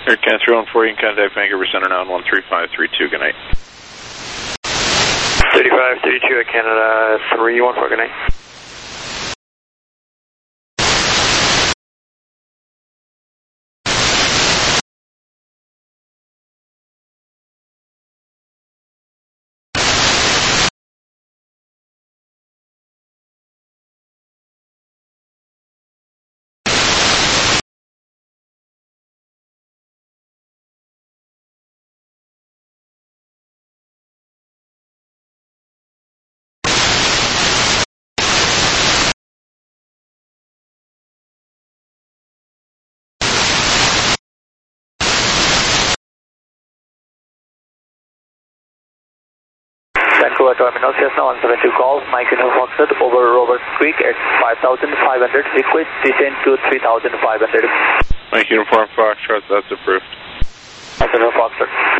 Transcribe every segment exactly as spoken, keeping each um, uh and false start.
Air Cat three one four, you can contact Vancouver Center now on one three five three two, good night. thirty-five thirty-two at Canada three one four, good night. Vancouver Terminal, Cessna one seven two call, Mike Uniform Foxtrot over Robert Creek at five thousand five hundred, request descend to three thousand five hundred. Mike Uniform Foxtrot, that's approved. Mike Uniform Foxtrot.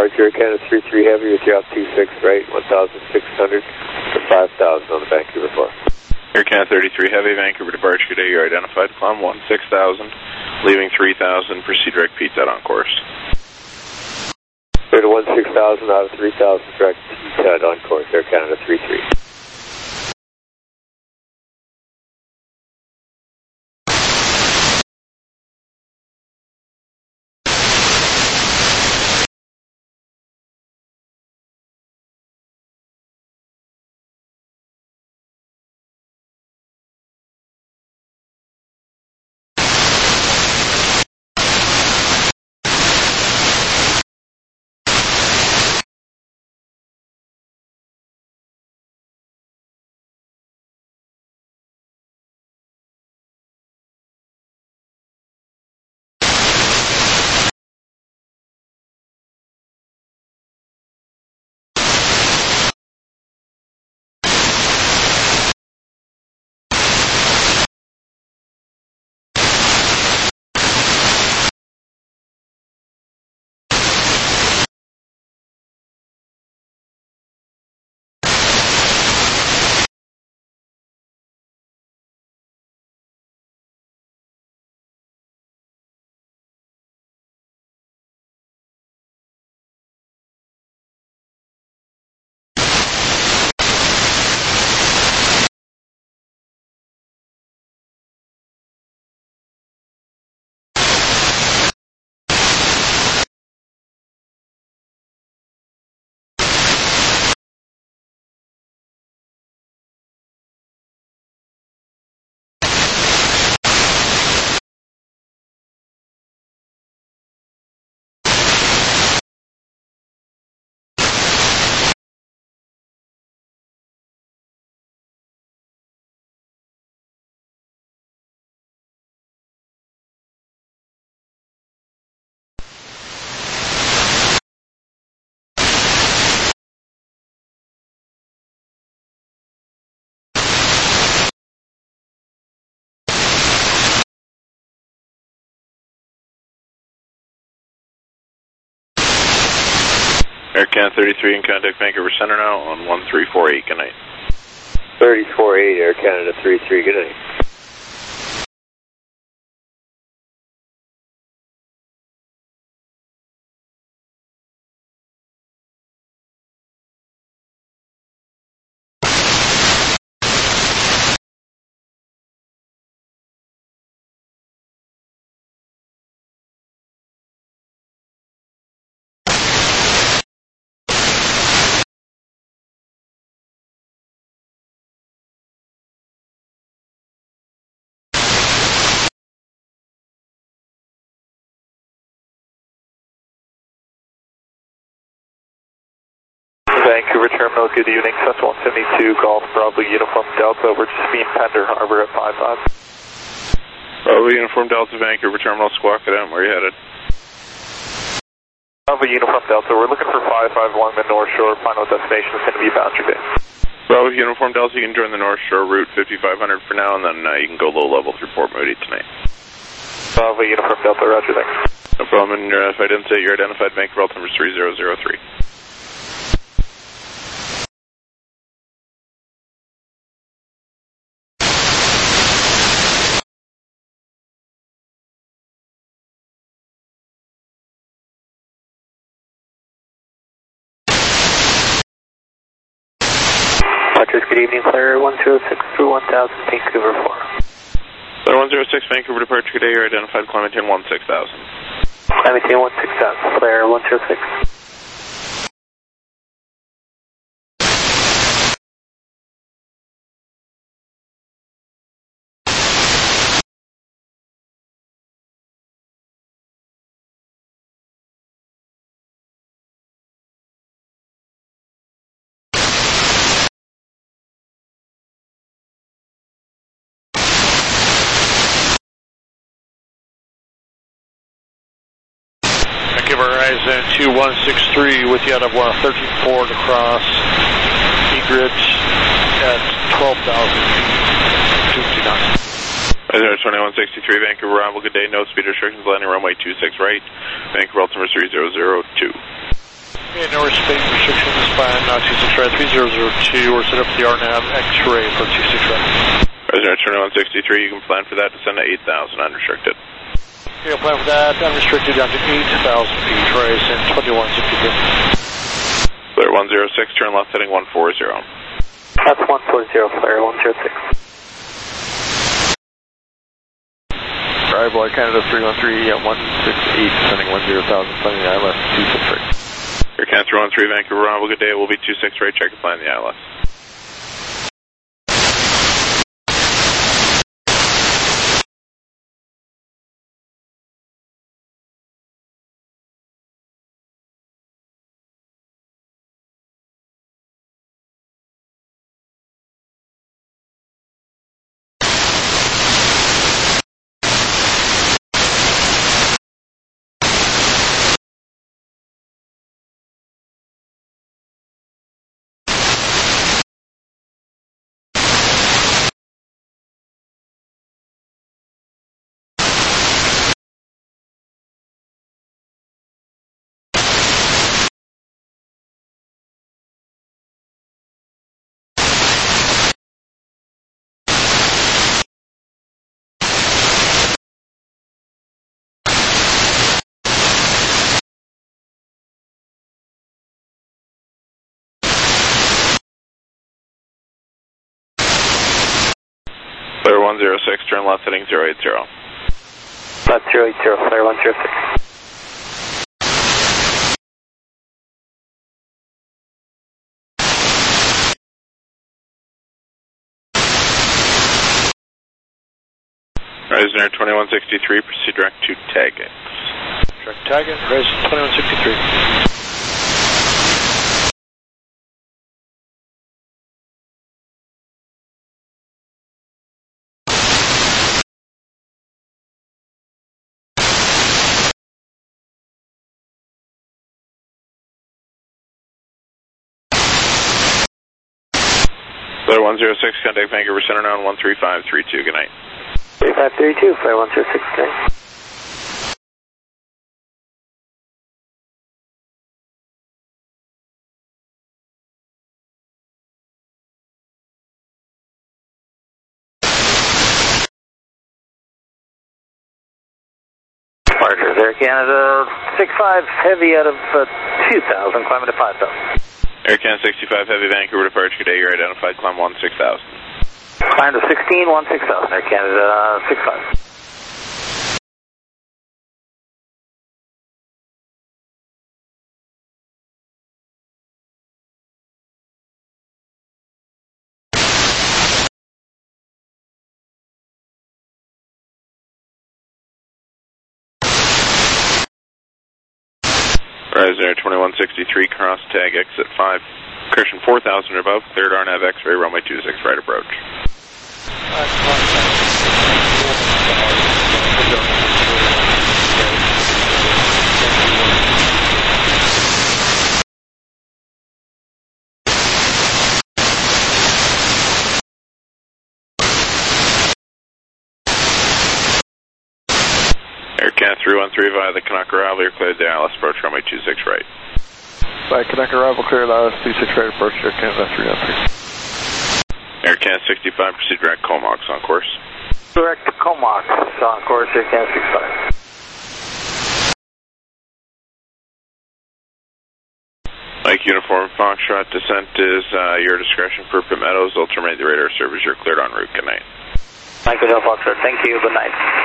Departure Canada three three Heavy with you off two six right, one thousand six hundred to five thousand on the Vancouver floor. Air Canada thirty-three Heavy, Vancouver departure today, you're identified, climb one six thousand, leaving three thousand, proceed direct P T E D on course. Clear to one six thousand out of three thousand, direct P T E D on course, Air Canada three three. Air Canada thirty-three in contact Vancouver Center now on one three four eight, good night. three four eight, Air Canada three three, good night. Vancouver Terminal, good evening, Cessna one seventy-two, Golf Bravo Uniform Delta, over to Speed Pender Harbor at five five. Bravo Uniform Delta, Vancouver Terminal, squawk it out, where are you headed? Bravo Uniform Delta, we're looking for five five one the North Shore, final destination is going to be Boundary Bay. Bravo Uniform Delta, you can join the North Shore route fifty-five hundred for now, and then uh, you can go low level through Port Moody tonight. Bravo Uniform Delta, roger, thanks. No problem, and uh, if I didn't say you're identified, Vancouver altimeter three zero zero three. Good evening, Claire one zero six through one thousand, Vancouver four. Claire one zero six, Vancouver departure today, you're identified, climb maintain one six thousand. Climb maintain one six thousand, Claire one zero six. Horizon two one six three with you out of one thirteen four to cross Egret at twelve thousand feet, two two nine. twenty-one sixty-three, Vancouver Bravo, good day, no speed restrictions, landing runway two six right, Vancouver altimeter three zero zero two. Okay, no speed restrictions by uh, two six right, three zero zero two. We're set up the R NAV X-ray for two six right. President twenty-one sixty-three, you can plan for that, descend to eight thousand, unrestricted. Okay, I'll plan for that, unrestricted down to eight thousand feet, rise in twenty-one sixty-three. Clear one zero six, turn left heading one four zero. That's one four zero, Flare one zero six. Arrival at Canada three one three at one six eight, sending one zero thousand, planning the I L S two six right. Air Canada three one three, Vancouver, Ronald, good day, it will be two six right, check the plan, the I L S. Clear one zero six, turn left heading zero eight zero. That's zero eight zero, Flare one zero six. Horizon Air twenty-one sixty-three, proceed direct to Tagex. Direct Tagex, Horizon twenty-one sixty-three. Clear one zero six, contact Vancouver Center now on one three five three two, good night. three five three two, Flare one zero six, good night. Departures, Air Canada six five, heavy out of uh, two thousand, climbing to five thousand. Air Canada sixty-five, heavy Vancouver departure today, you're identified, climb one six thousand. Climb to sixteen, one six thousand, Air Canada uh, six five. Horizon Air twenty-one sixty-three, cross tag exit five, correction four thousand or above, cleared R NAV X-ray, runway two six right approach. Air Canada three one three via the Canuck arrival, you're cleared the I L S approach, runway two six right. By Canuck arrival, clear the I L S two six right approach, Air Canada three one three. Air Canada sixty-five, proceed direct Comox on course. Direct to Comox, on course, Air Canada six five. Mike Uniform Foxtrot, descent is uh, your discretion for Pitt Meadows. They'll terminate the radar service, you're cleared en route, good night. Mike Uniform Foxtrot, thank you, good night.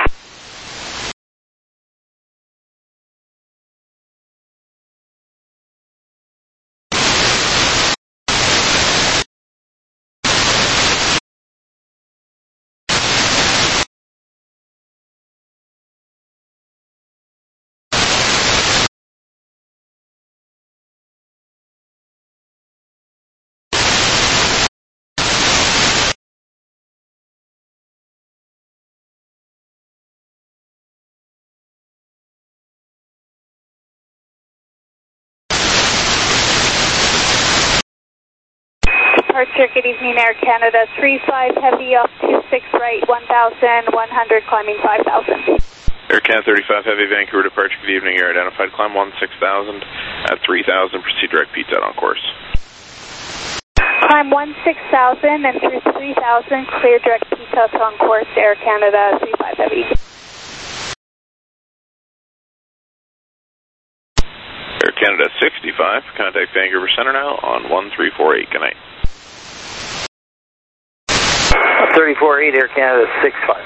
Departure, good evening, Air Canada three five, heavy up two six right, one thousand one hundred, climbing five thousand. Air Canada thirty-five Heavy, Vancouver departure, good evening. You're identified. Climb one six thousand at three thousand. Proceed direct P T E D on course. Climb one six thousand and through three thousand, clear direct P T E D on course, Air Canada thirty-five Heavy. Air Canada sixty-five, contact Vancouver Center now on one three four eight. Good night. thirty-four eight, Air Canada six five.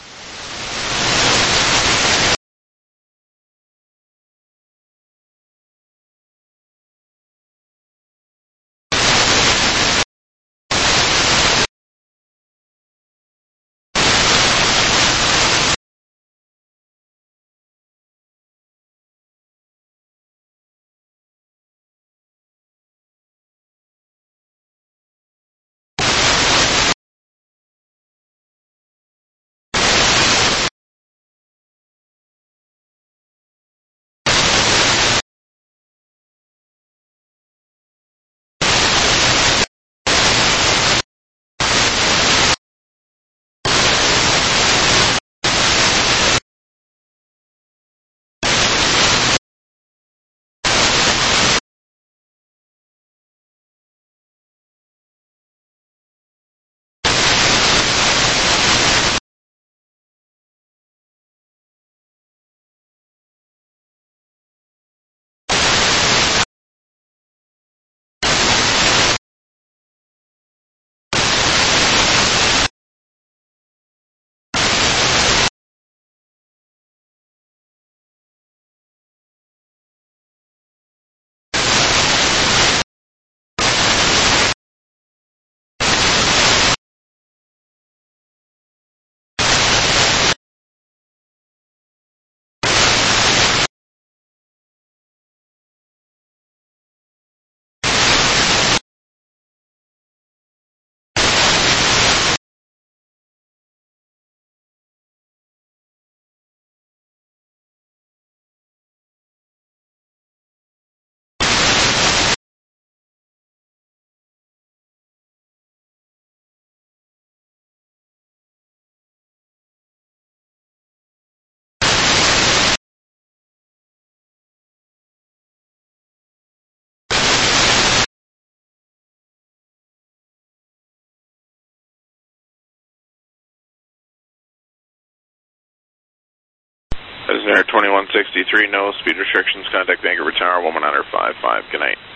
Air twenty-one sixty-three, no speed restrictions. Contact Vancouver Tower, one one nine five five. Good night.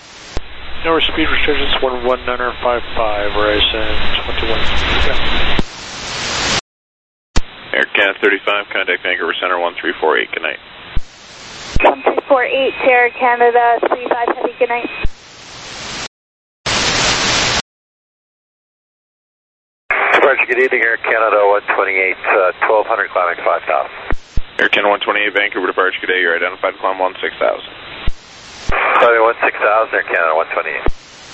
No speed restrictions, one one nine five five, Verizon twenty-one. Yeah. Air Canada thirty-five, contact Vancouver Center, one three four eight. Good night. one three four eight, Air Canada thirty-five Heavy, good night. Departure, good evening, Air Canada one twenty-eight, uh, twelve hundred, climbing five thousand. Air Canada one twenty-eight, Vancouver departure, good day. You're identified. Climb one six thousand. Climbing one six thousand, Air Canada one twenty-eight.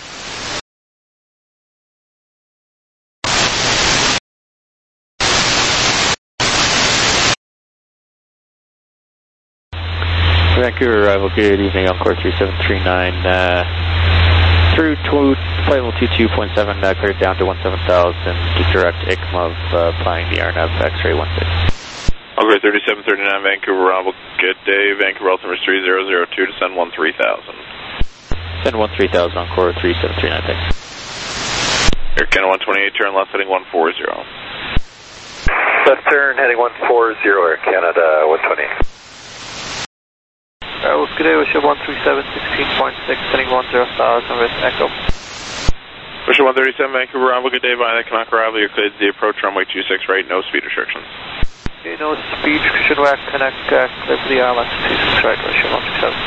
Vancouver arrival, good evening, on course three seven three nine, uh, through flight level two two point seven, uh, cleared down to one seven thousand, direct I C M O V, uh, flying the R N A V X-ray one six. Okay, thirty-seven thirty-nine, Vancouver arrival, good day, Vancouver altimeter three zero zero two, to send one three thousand. Send one three thousand on course three seven three nine, thanks. Air Canada one twenty-eight, turn left heading one four zero. Left turn heading one four zero, Air Canada one twenty-eight. Uh, good day, Wisha one three seven, sixteen point six, heading one zero thousand with Echo. Wisha one thirty-seven, Vancouver arrival, good day, via the Canuck arrival, you're cleared to the approach, runway two six right, no speed restrictions. Okay, no speed restriction, we're Canuck, uh, clear for the airline, two six right, Wisha one three seven.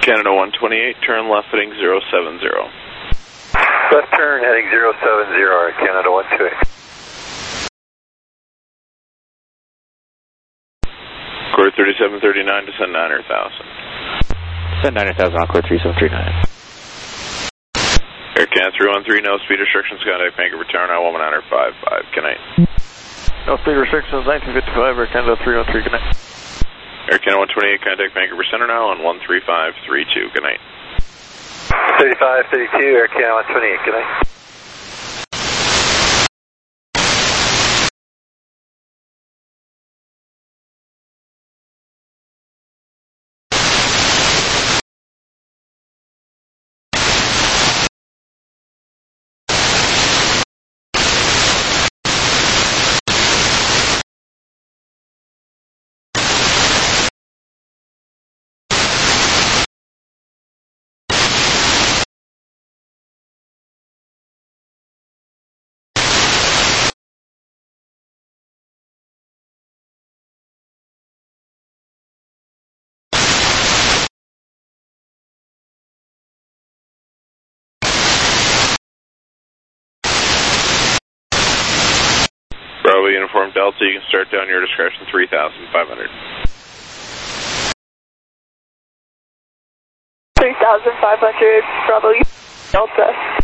Canada one twenty-eight, turn left heading zero seven zero. Left turn heading zero seven zero, Air Canada one twenty-eight. Quarter thirty-seven thirty-nine, descend nine hundred thousand. Descend nine hundred thousand, Encore three seven three nine. Air Canada three one three, no speed restrictions, contact Vancouver Tower nine one one nine five five, good night. No speed restrictions, nineteen fifty-five, Air Canada three one three, good night. Air Canada one twenty-eight, contact Vancouver Center now on one three five three two, good night. thirty-five thirty-two, Air Canada one twenty-eight, good night. Bravo Uniform Delta, you can start down your discretion three thousand five hundred. three thousand five hundred, Bravo Delta.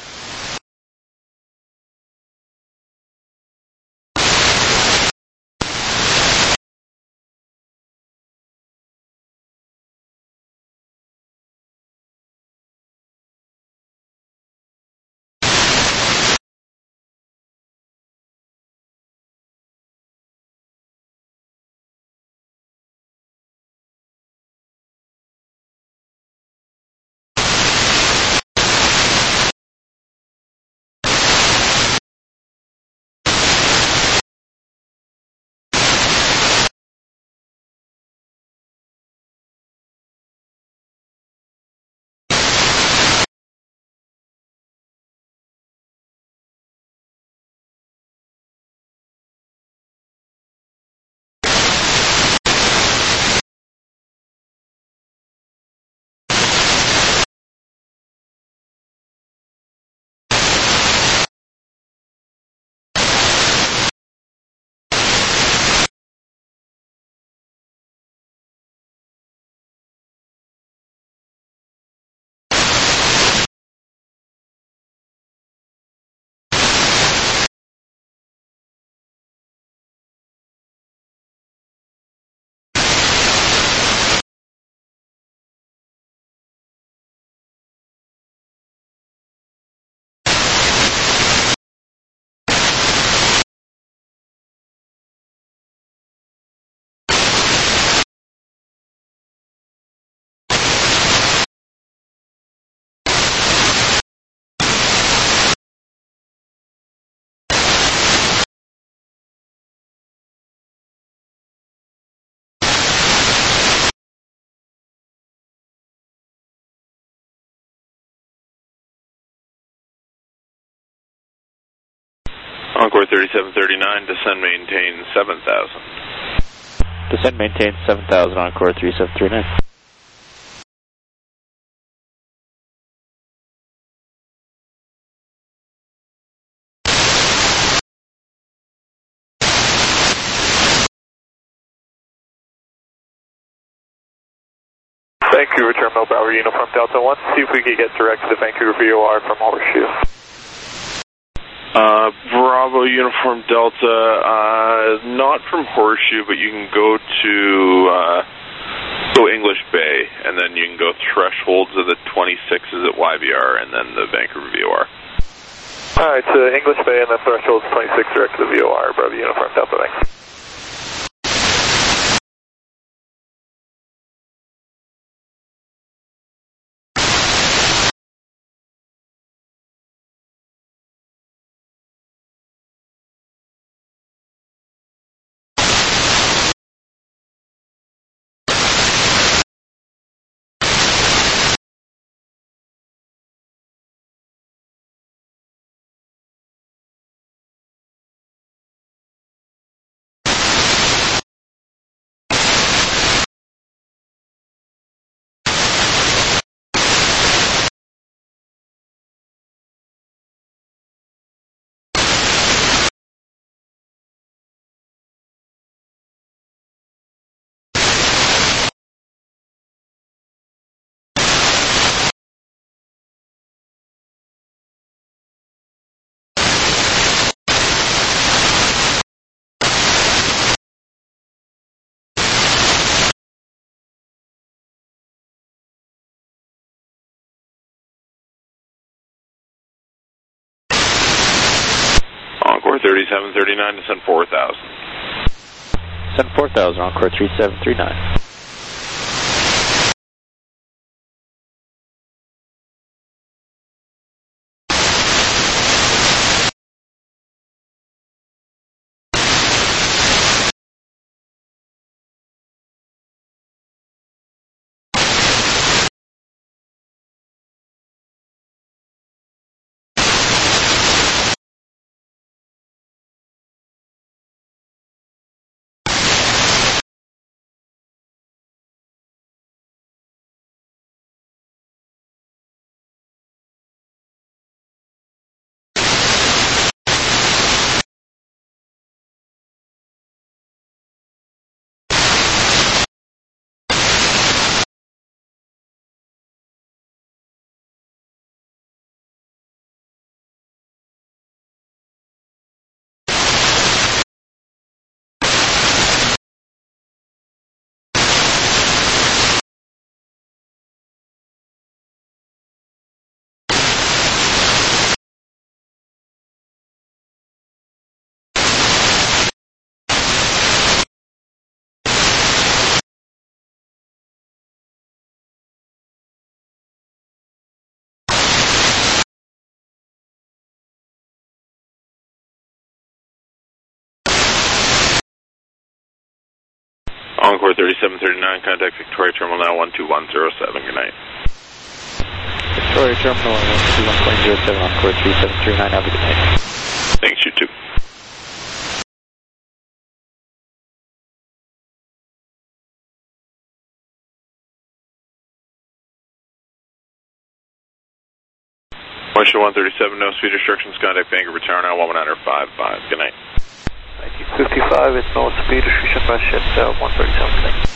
Encore thirty-seven thirty-nine, descend maintain seven thousand. Descend maintain seven thousand, Encore three seven three nine. Vancouver Terminal, Bravo Uniform Delta one, see if we could get direct to the Vancouver V O R from Horseshoe. Uh, Bravo Uniform Delta, uh, not from Horseshoe, but you can go to, uh, go English Bay, and then you can go thresholds of the twenty-sixes at Y V R, and then the Vancouver V O R. Alright, so English Bay and then thresholds twenty-six direct to the V O R, Bravo Uniform Delta, thanks. Encore thirty-seven thirty-nine, descend four thousand. Descend four thousand, Encore three seven three nine. Encore thirty-seven thirty-nine, contact Victoria Terminal now one two one zero seven, good night. Victoria Terminal one two one point zero seven, Encore three seven three nine, have a good night. Thanks, you too. Motion one thirty-seven, no speed restrictions, contact Vancouver Tower now one nine five five, good night. Thank you. fifty-five, it's no speed restriction, rush at uh, one thirty-seven, good night.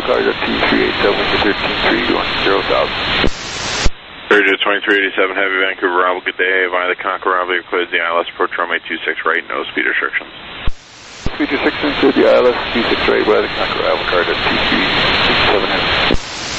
card at two three eight seven for thirteen three one zero thousand. Sergio twenty-three eighty-seven, Heavy Vancouver, Bravo, good day. Via the Conqueror, Bravo, clears the I L S, approach runway two six right, no speed restrictions. Speed restrictions to the I L S, two six right, via the Conqueror, Bravo card at two three eight seven Heavy.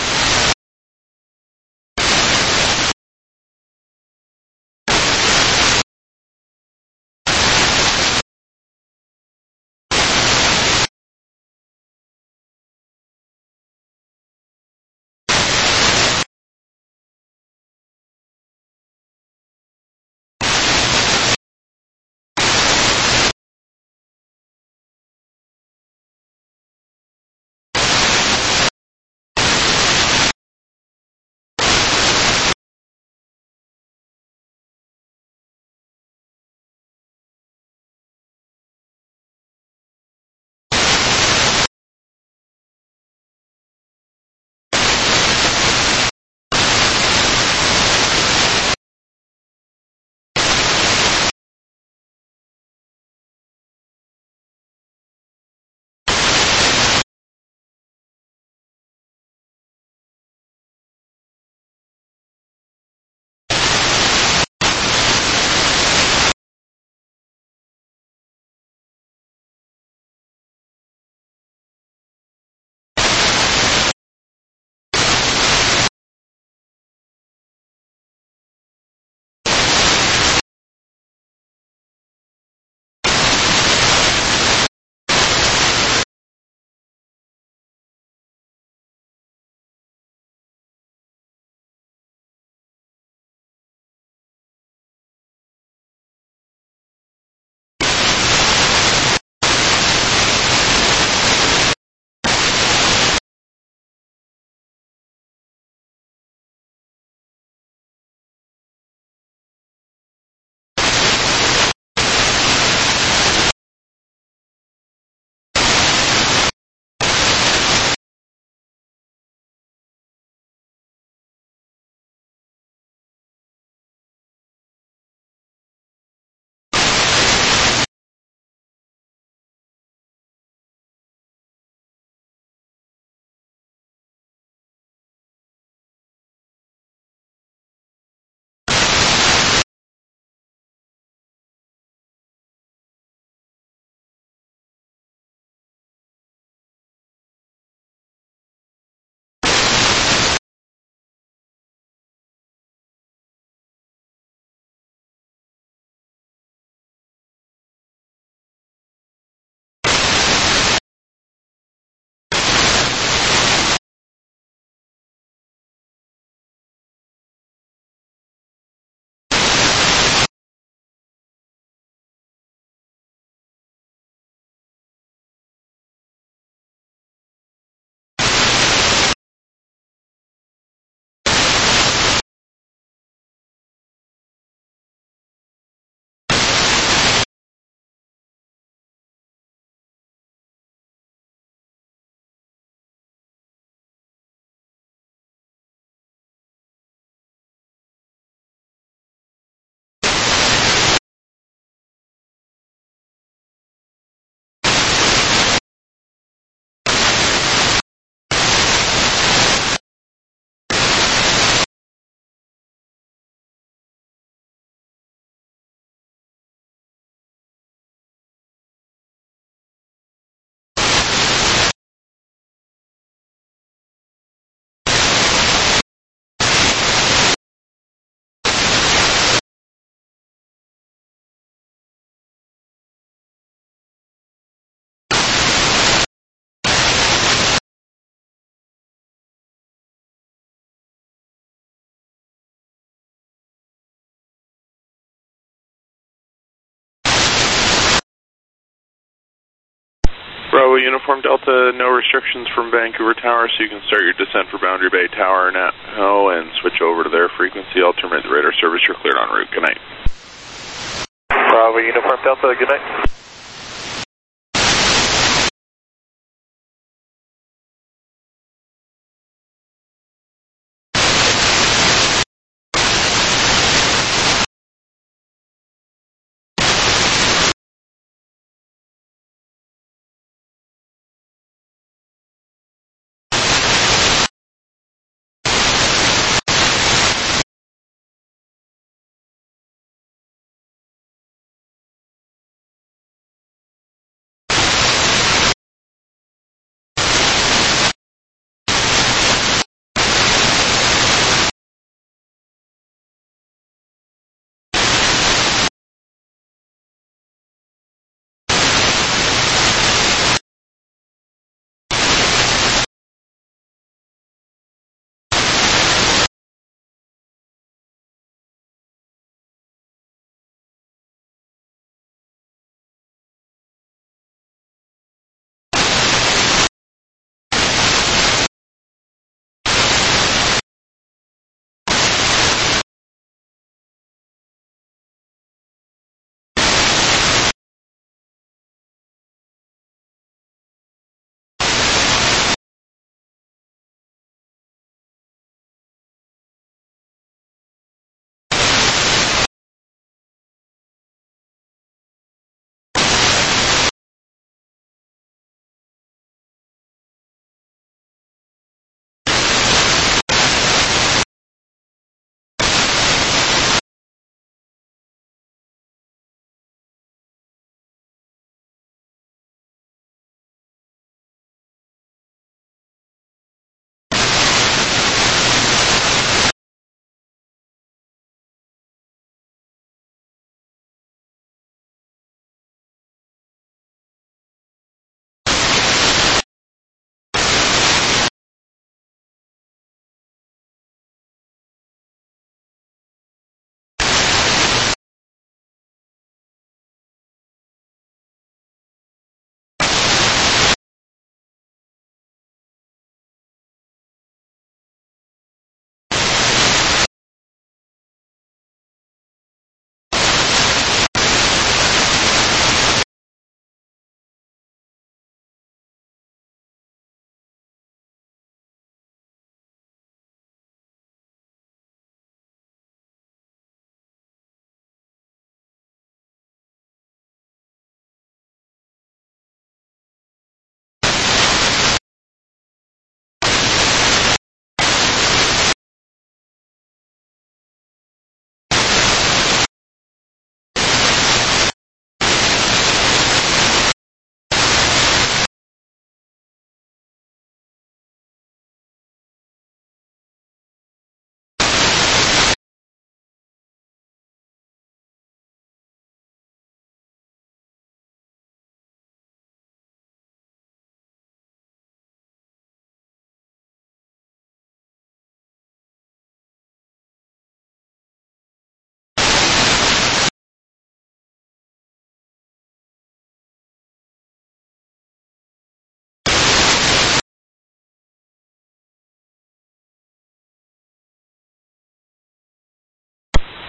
Bravo Uniform Delta, no restrictions from Vancouver Tower, so you can start your descent for Boundary Bay Tower now and switch over to their frequency. I'll terminate the radar service. You're cleared en route. Good night. Bravo Uniform Delta, good night.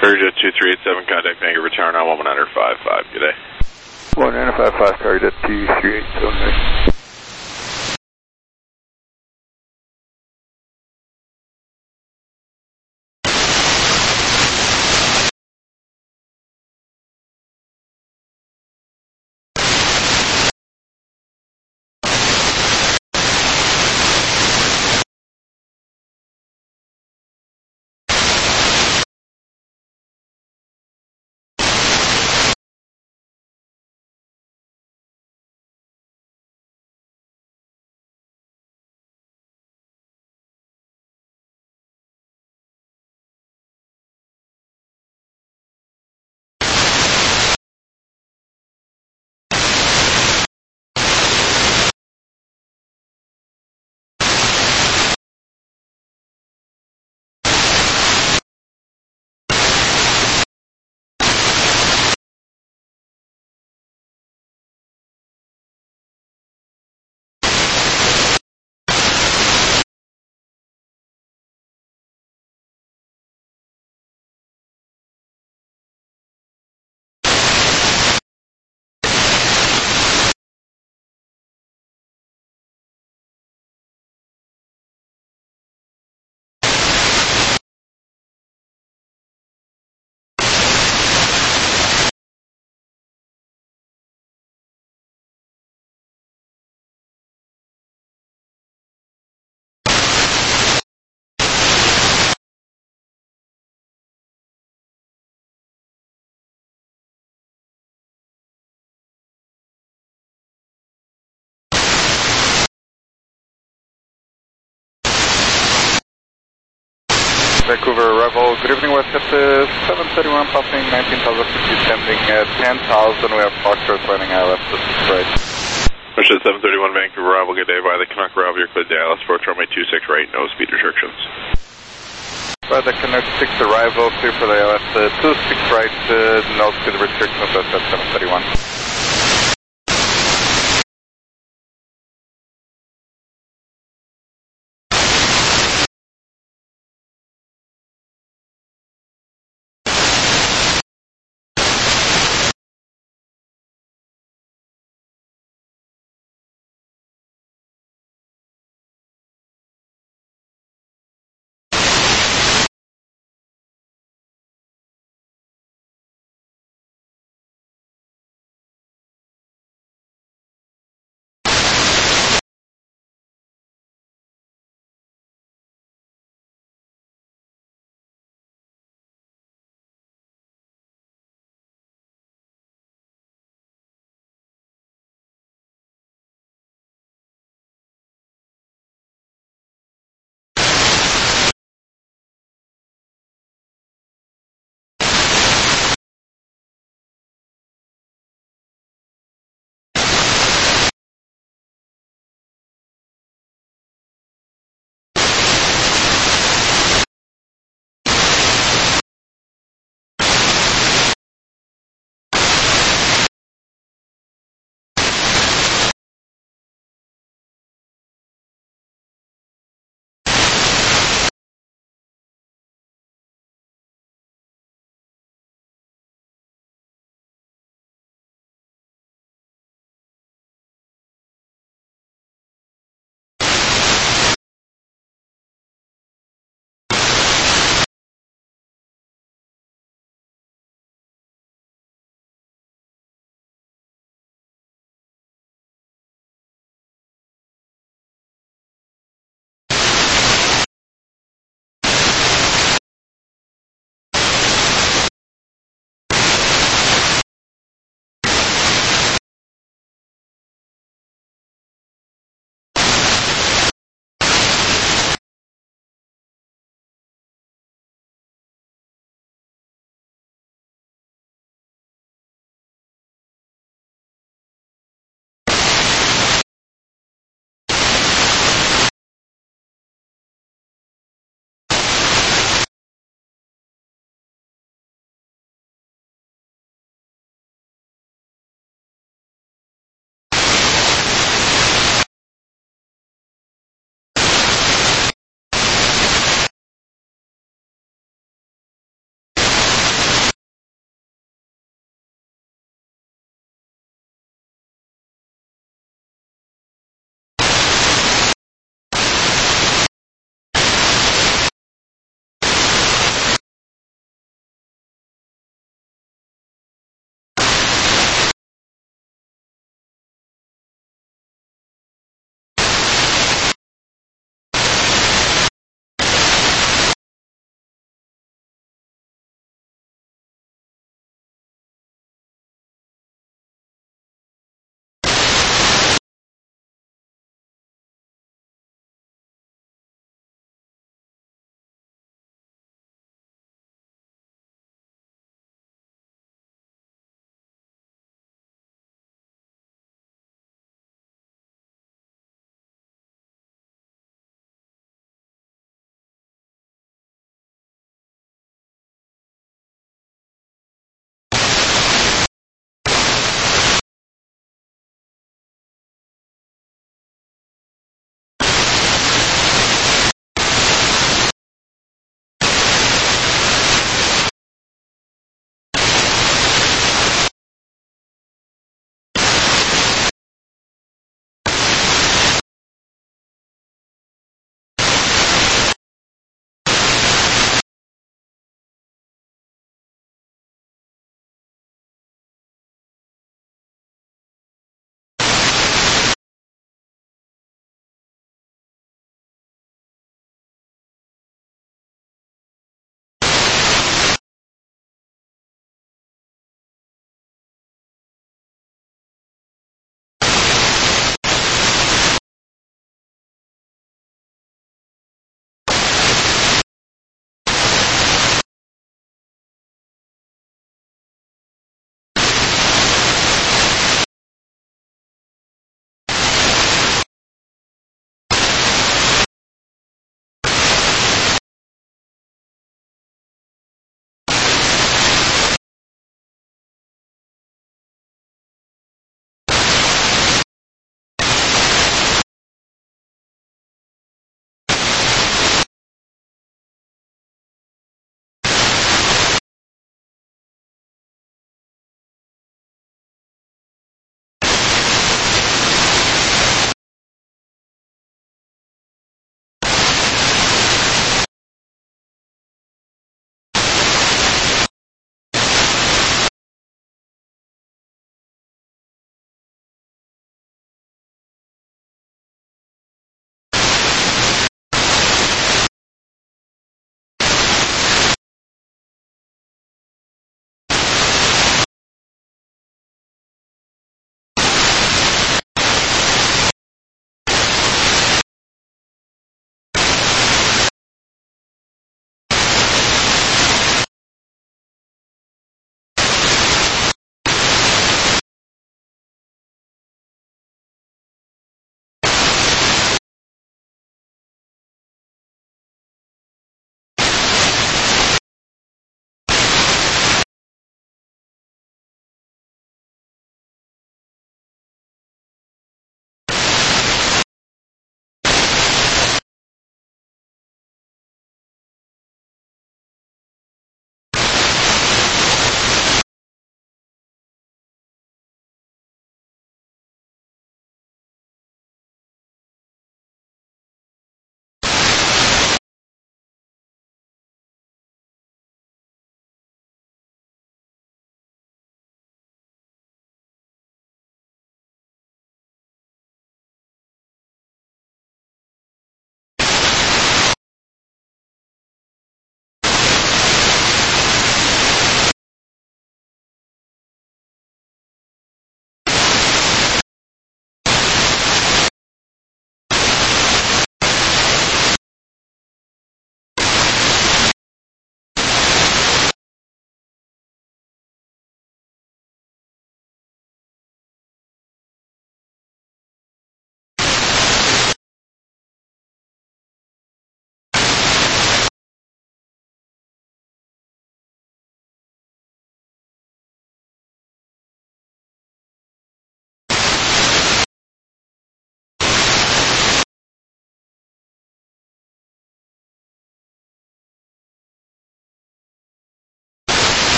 Courierjet two three eight seven, contact Vancouver Tower now, one nine five five, good day. one nine five five, Courierjet two three eight seven, right. Vancouver arrival, good evening, West at uh, seven thirty-one, passing nineteen thousand feet, descending at ten thousand, we have Foxtrot running I L F to six right. Mission seven thirty-one, Vancouver arrival, good day, via the Canuck arrival, you're cleared to Dallas, approach runway two six right, no speed restrictions. By the Canuck six arrival, clear for the I L F uh, two six right, uh, no speed restrictions at seven thirty-one.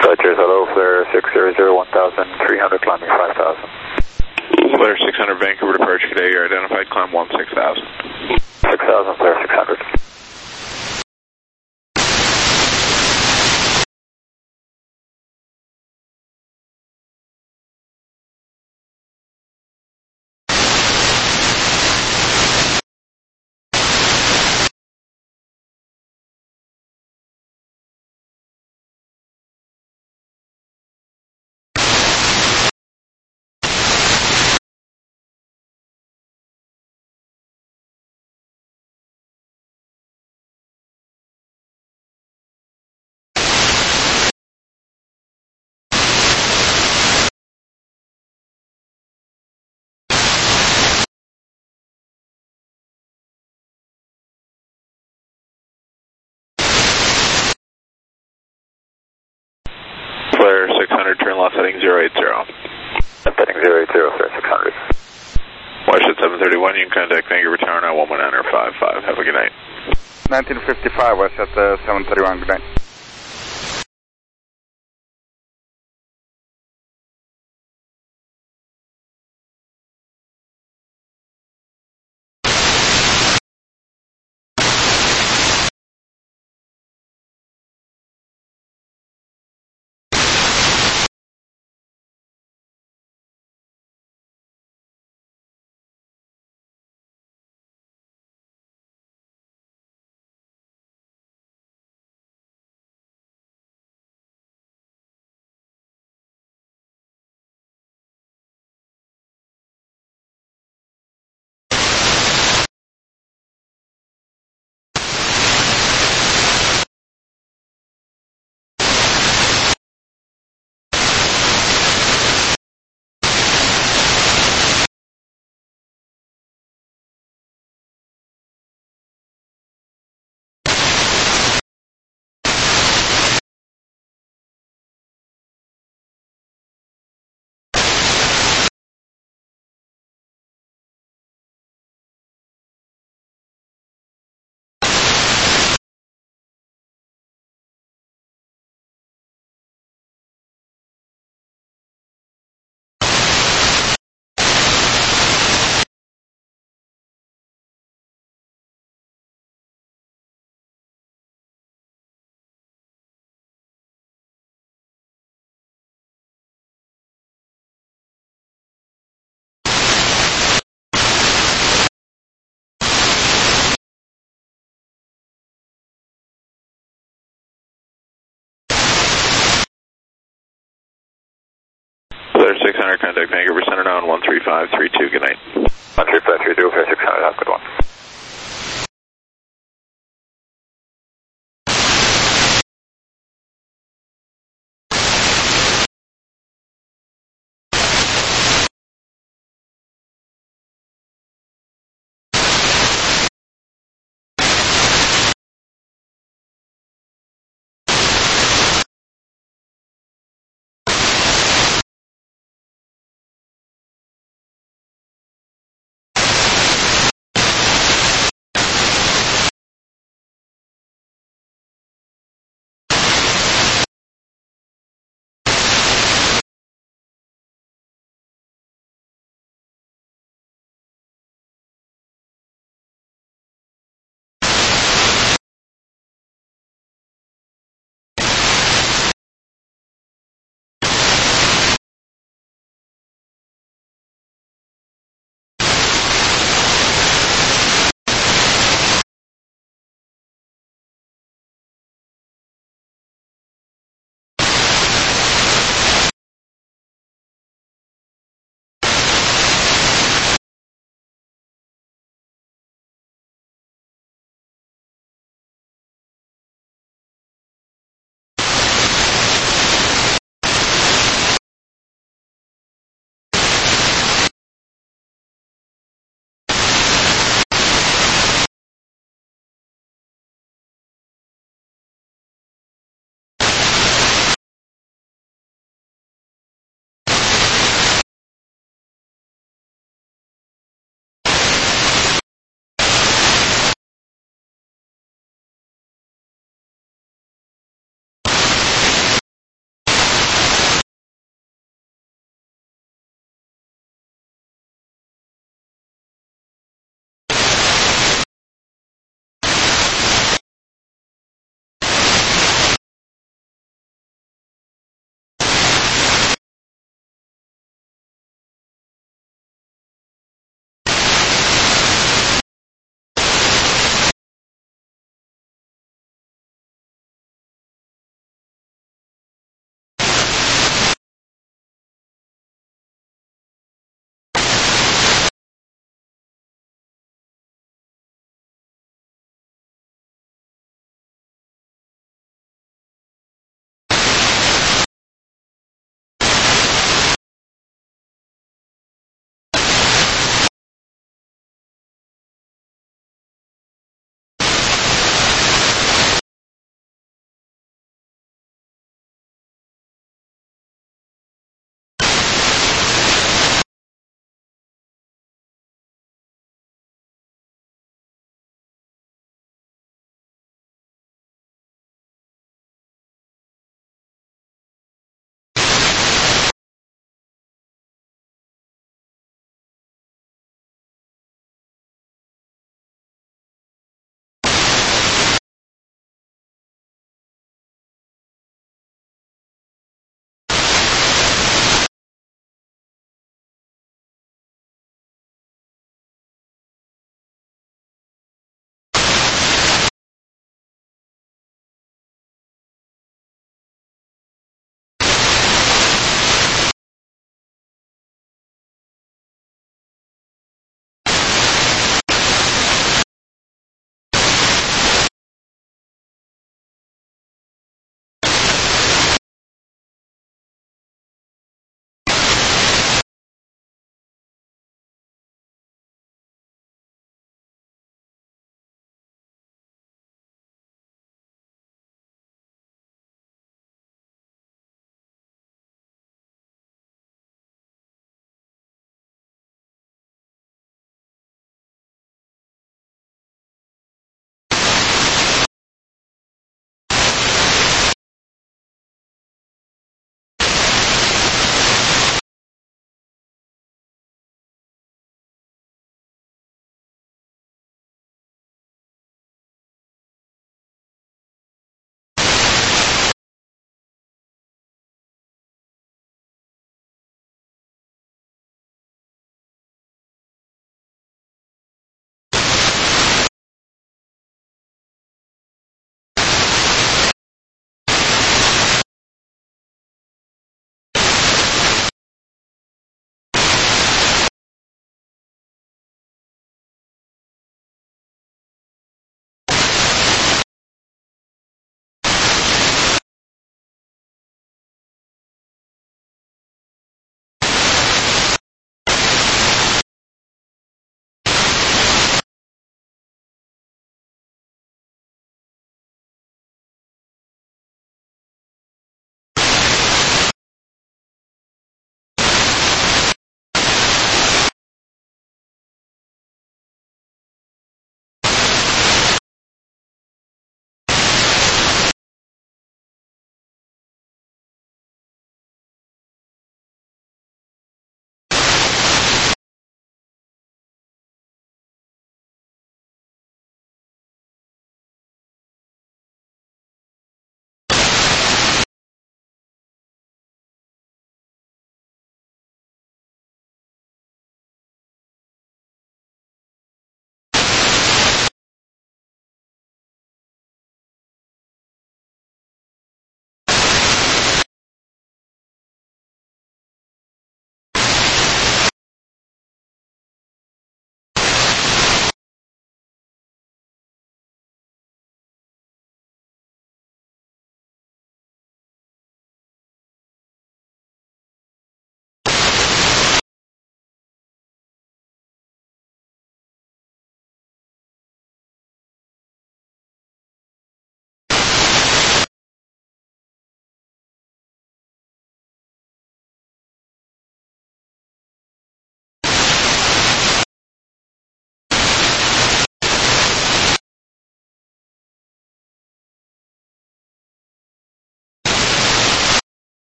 Dodgers, hello, flare six zero zero, one thousand three hundred, climbing five thousand. Flare six hundred, Vancouver departure today, you're identified, climb one six thousand. six thousand, flare six hundred. Flare six hundred, turn left heading zero eight zero. Heading zero eight zero, flare six hundred. Watershed seven thirty-one, you can contact Vancouver Tower now, one one nine five five. Have a good night. nineteen fifty-five, Watershed uh, seven thirty-one, good night. Flare six hundred, contact Vancouver Center now on one three five three two, good night. one three five three two, flare six hundred, have a good one.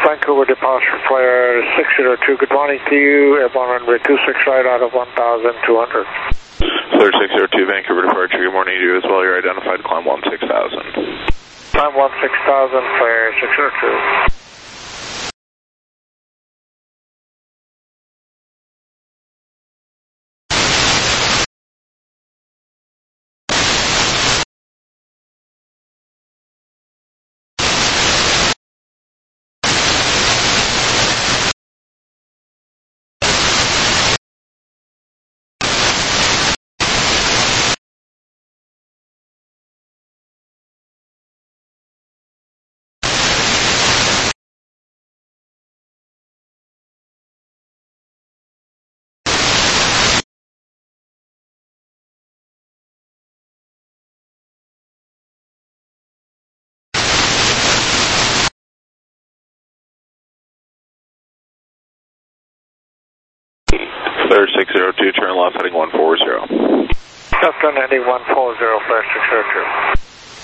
Vancouver departure flare six zero two, good morning to you, airborne runway two six right out of one thousand two hundred. Flare six zero two, Vancouver departure, good morning to you as well, you're identified, climb one six thousand. Climb one six thousand, flare six zero two. Flare six zero two, turn left heading one four zero. Delta ninety one four zero, flare six zero two.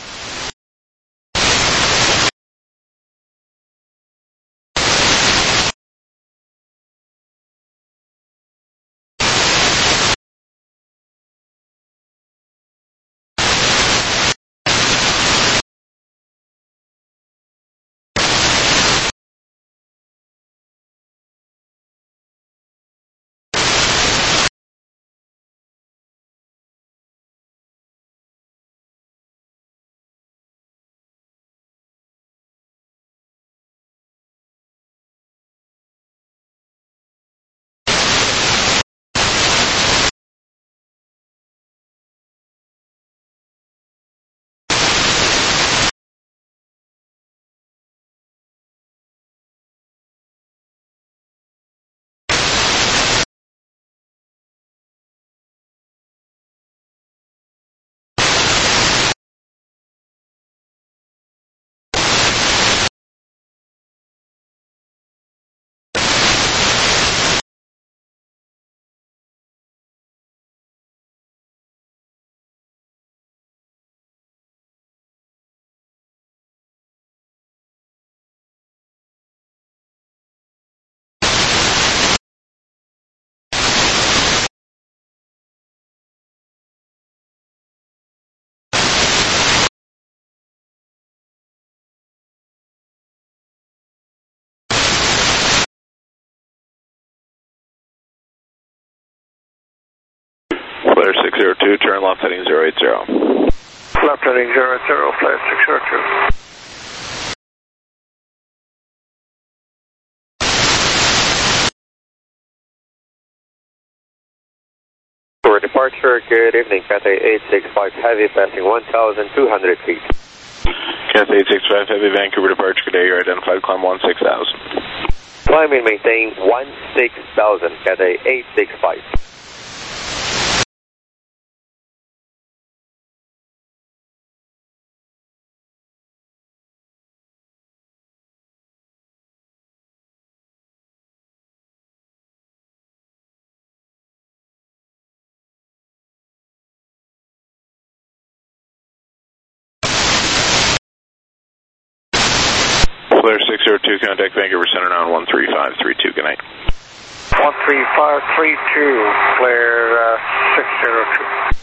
Flare six zero two, turn left heading zero eight zero. Left heading zero eight zero, flare six zero two. For departure, good evening, Cathay eight six five Heavy passing one thousand two hundred feet. Cathay eight six five Heavy, Vancouver departure, good day, you're identified, climb one six thousand. Climb and maintain one six thousand, Cathay eight six five. Flare six zero two, contact Vancouver Center now on one three five three two, good night. one three five three two, flare uh, six zero two.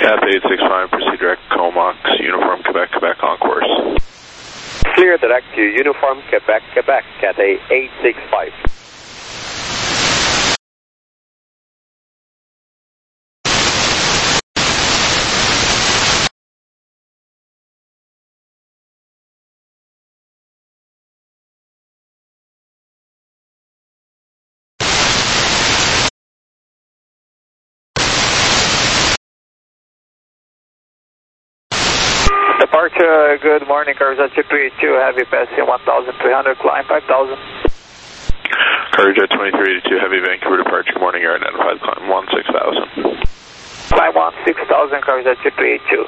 Cathay eight six five, proceed direct Comox, Uniform Quebec, Quebec on course. Clear direct to Uniform Quebec, Quebec, Cathay eight six five. Departure, good morning, Carja two eight two, heavy passing one thousand three hundred, climb five thousand. Carja twenty-three eighty-two, heavy Vancouver departure, good morning, air identified, climb one six thousand. Climb one six thousand, Carja two eight two.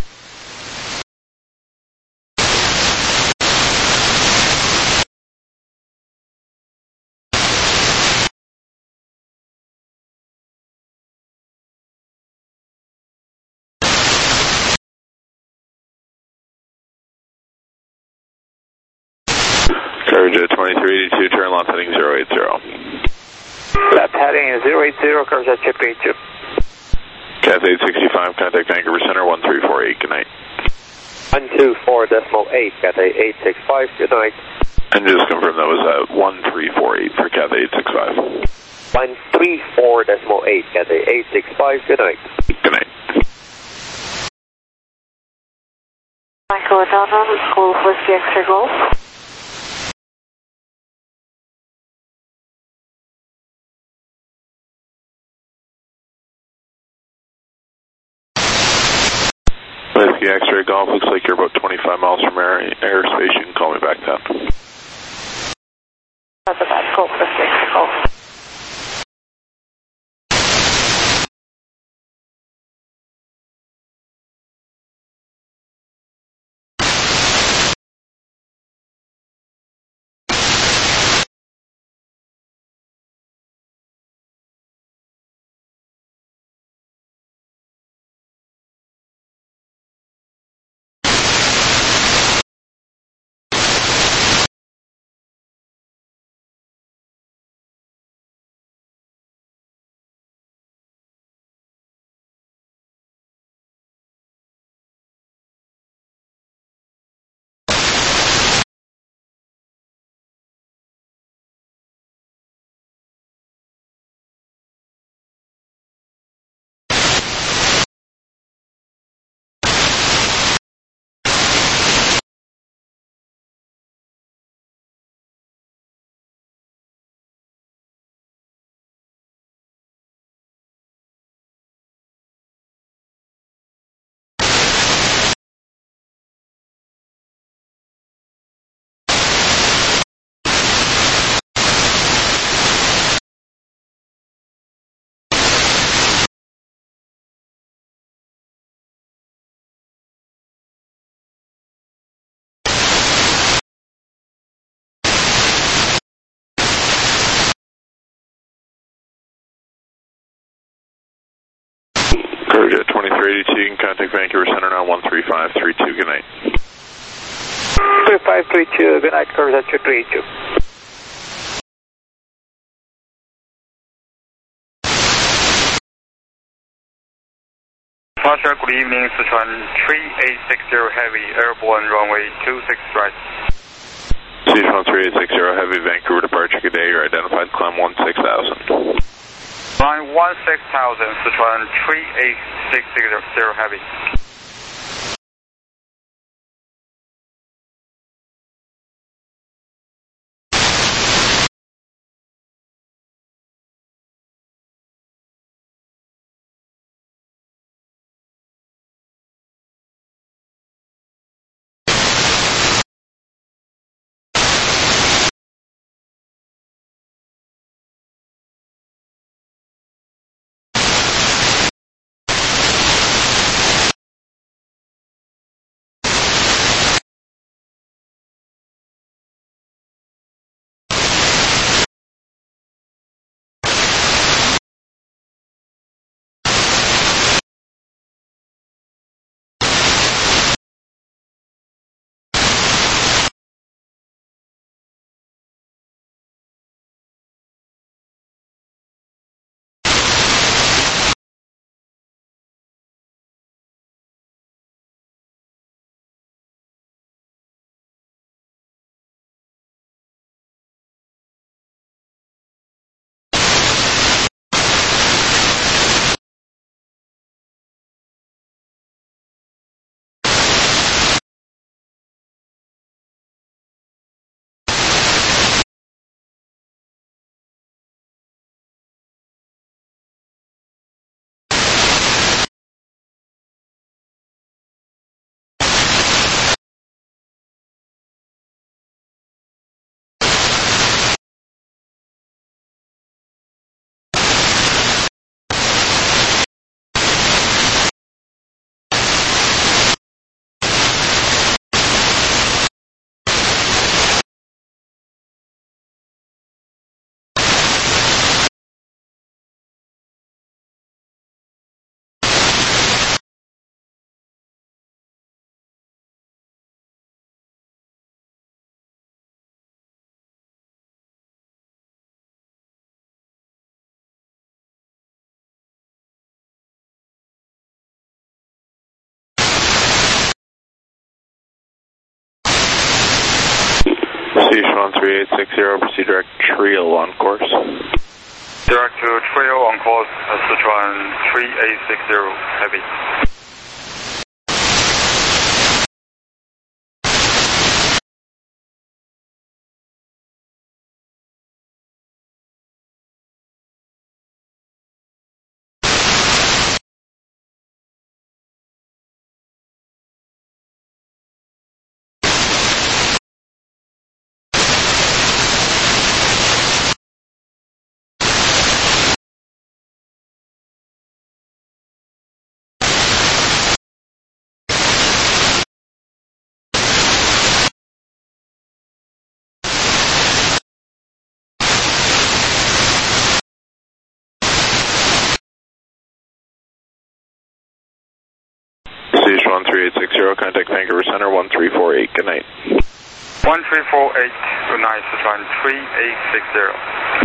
Carja twenty-three eighty-two, turn left heading zero eight zero. Left heading zero eight zero, Carja two eight two. Cathay eight sixty-five, contact Vancouver Center one three four eight, good night. one two four decimal eight, Cathay eight six five, good night. And just confirm that was uh, one three four eight for Cathay eight six five. one three four decimal eight, Cathay eight six five, good night. Good night. Michael O'Donnell, Golf Whiskey Extra Golf. Whiskey X-ray Golf, looks like you're about twenty-five miles from air, airspace. You can call me back then. That's about Golf Whiskey Extra Golf. Carja twenty-three eighty-two, you can contact Vancouver Center now one three five three two, good night. three five three two, good night, Carja two eight two. Departure, good evening, Sichuan three eight six zero heavy, airborne runway two six right. Sichuan three eight six zero, heavy Vancouver departure, good day, you're identified, climb one six thousand. Line one six thousand, Sichuan three eight six zero heavy. Sichuan three eight six zero, proceed direct Trio on course. Direct to Trio on course, uh, Sichuan three eight six zero, heavy. Sichuan three eight six zero, contact Vancouver Center one three four eight, good night. one three four eight, good night, Sichuan three eight six zero.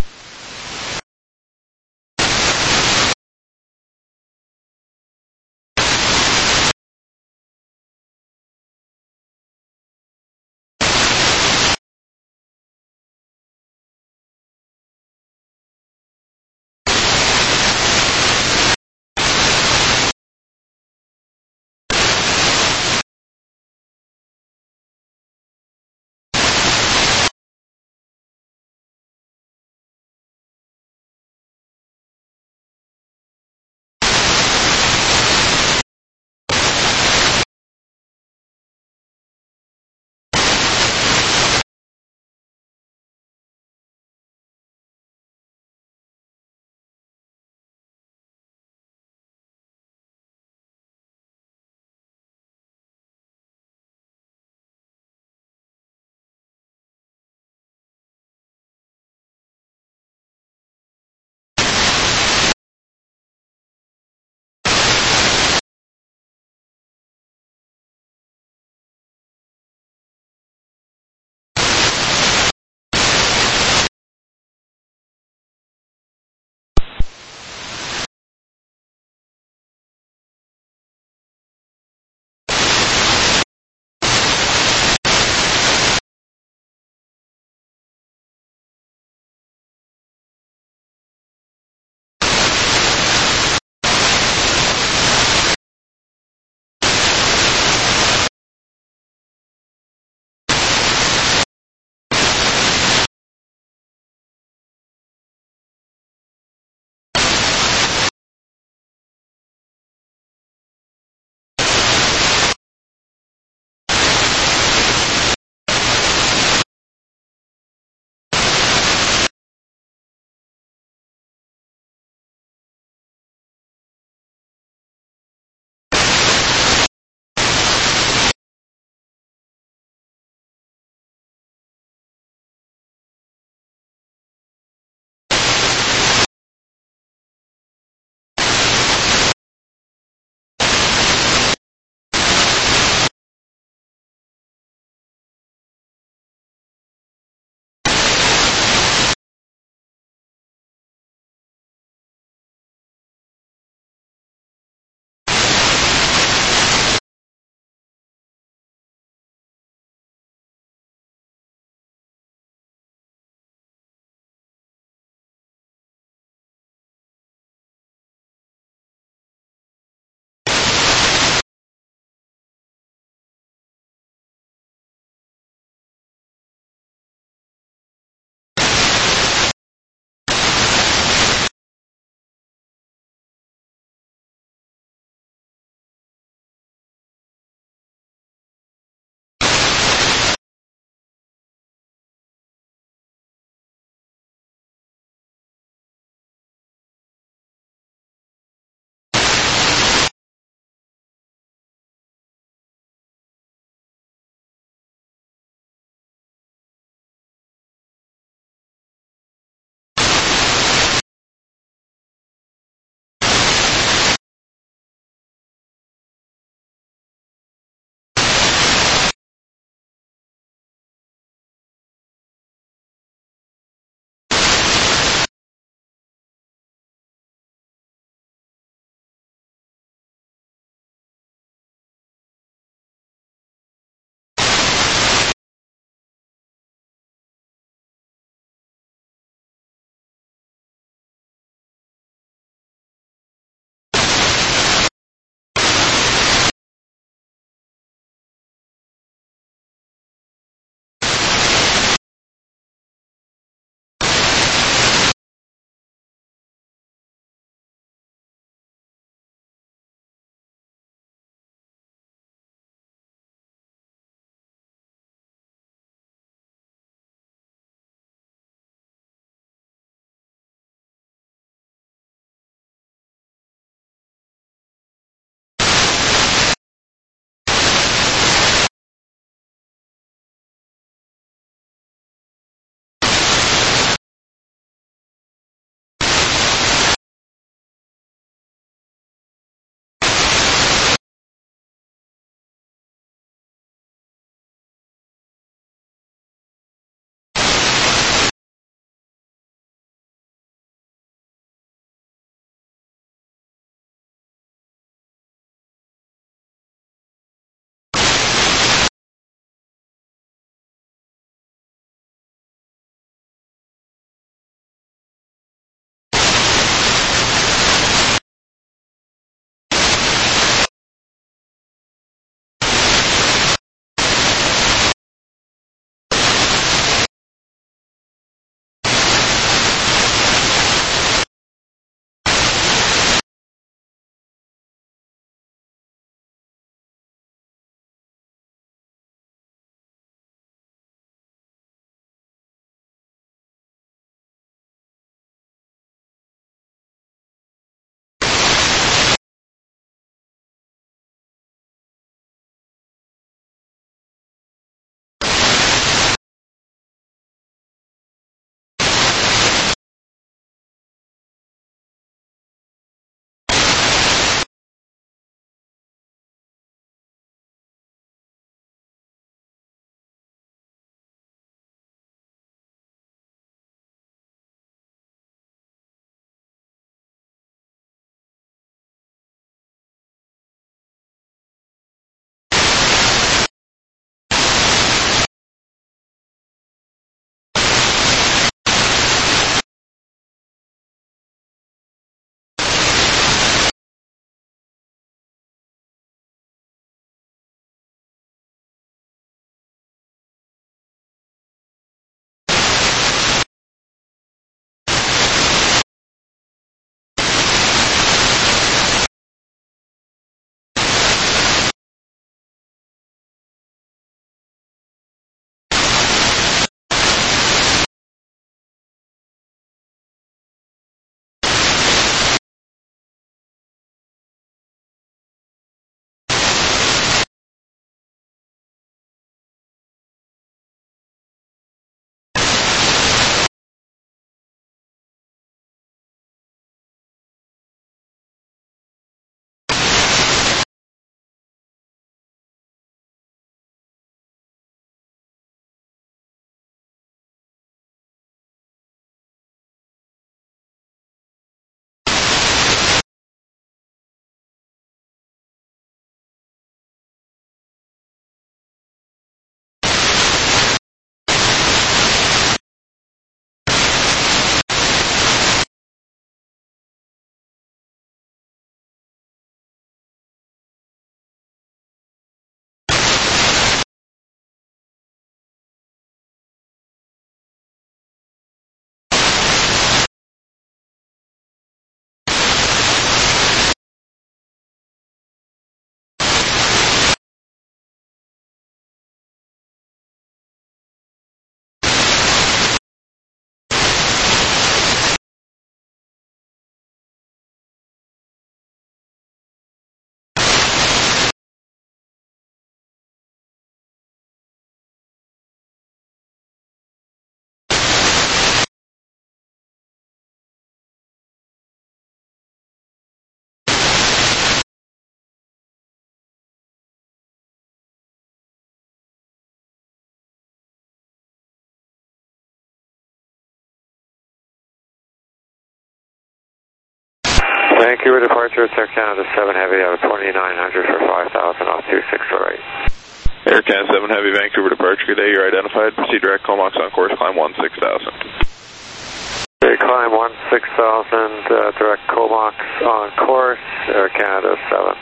Vancouver departure, it's Air Canada seven Heavy out of twenty-nine hundred for five thousand off two six four eight. Air Canada seven Heavy, Vancouver departure, good day, you're identified. Proceed direct, Comox on course, climb one six thousand. Okay, climb one six thousand, uh, direct Comox on course, Air Canada seven.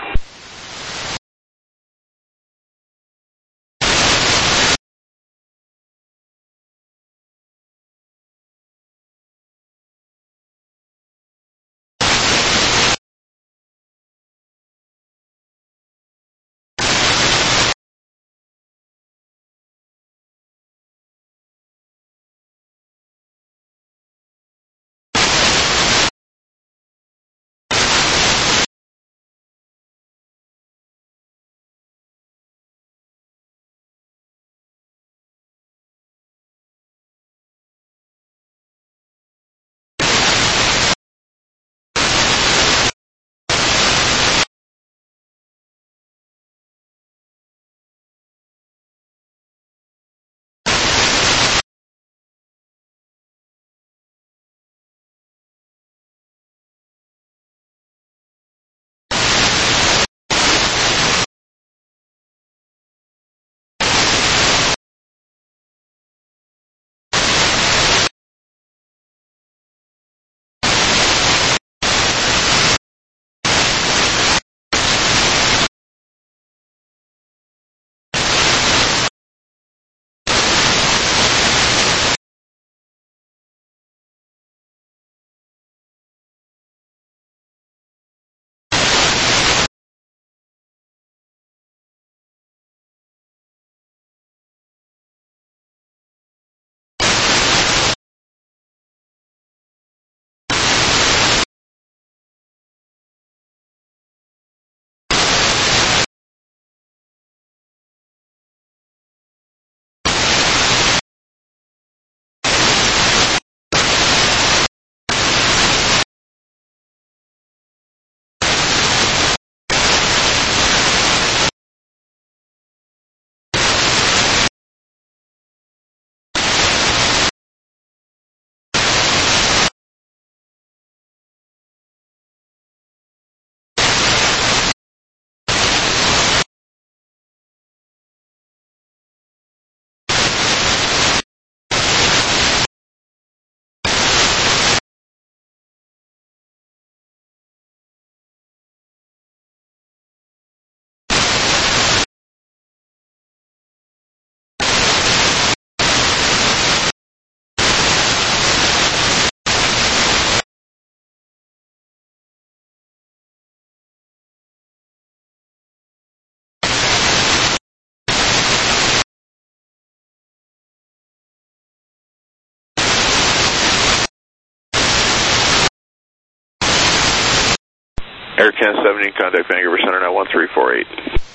Air Canada seventeen, contact Vancouver Center now one three four eight.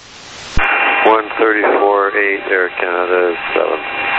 one thirty-four eight, Air Canada seven.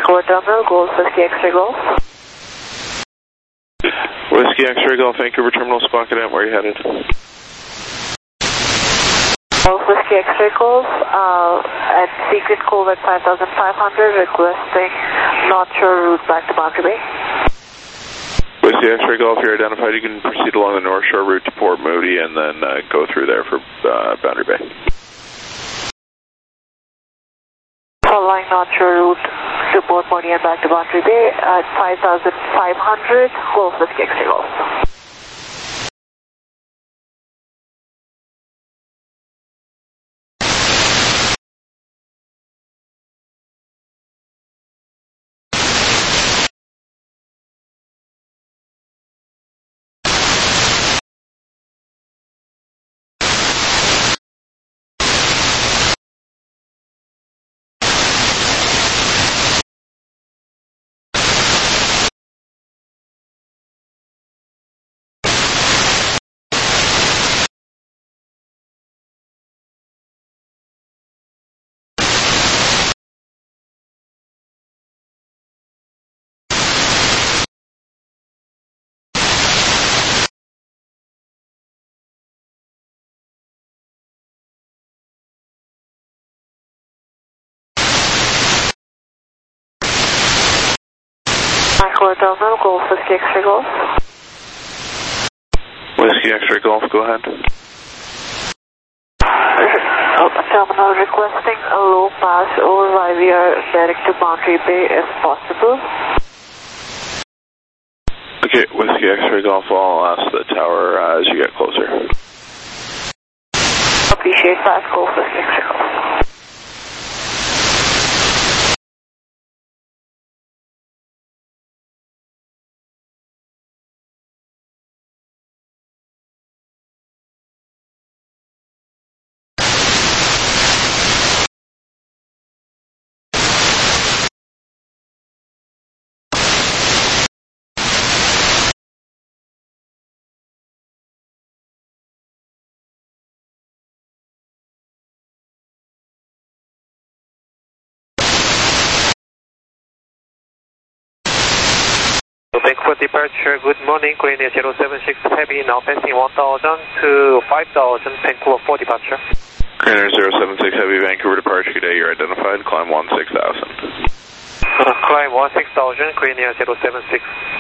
Vancouver Terminal, Golf Whiskey X-Ray Golf. Whiskey X-Ray Golf, Vancouver Terminal, Squawk Cadet, where are you headed? Golf Whiskey X-Ray Golf, uh, at Secret Cove at five thousand five hundred, requesting North Shore route back to Boundary Bay. Whiskey X-Ray Golf, you're identified. You can proceed along the North Shore route to Port Moody and then uh, go through there for uh, Boundary Bay. Following North Shore route to Port Moody and back to Boundary Bay at five thousand five hundred, Golf Whiskey X-Ray Golf. Vancouver Terminal, Golf Whiskey X-Ray Golf. Whiskey X-Ray Golf, go ahead. Uh, terminal requesting a low pass over while we are direct to Boundary Bay if possible. Okay, Whiskey X-Ray Golf, I'll ask the tower uh, as you get closer. Appreciate that, Golf Whiskey X-Ray Golf. For departure, good morning, Green Air zero seven six Heavy, now passing one thousand to five thousand, Vancouver for departure. Green Air zero seven six Heavy, Vancouver departure today, you're identified, climb one six thousand. Uh, climb one six thousand, Green Air zero seven six.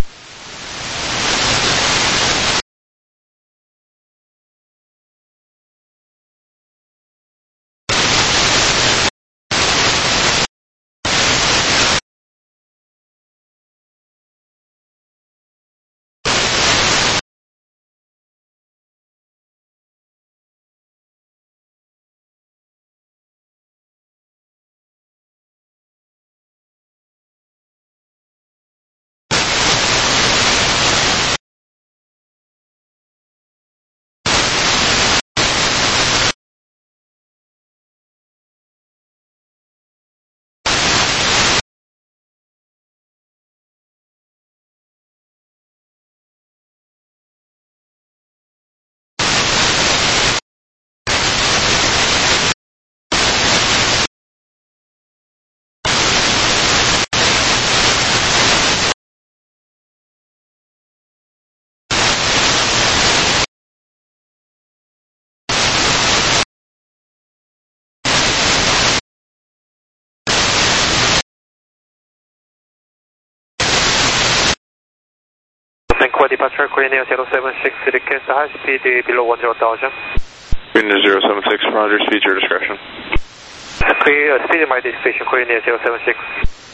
Vancouver departure, Green Air zero seven six, request high speed below one zero thousand. Green Air zero seven six, Roger, speed your discretion. Clear, speed my destination, Green Air zero seven six.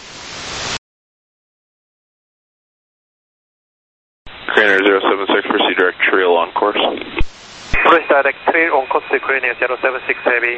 Green Air zero seven six, proceed direct trail on course. Proceed direct trail on course to Green Air zero seven six Heavy.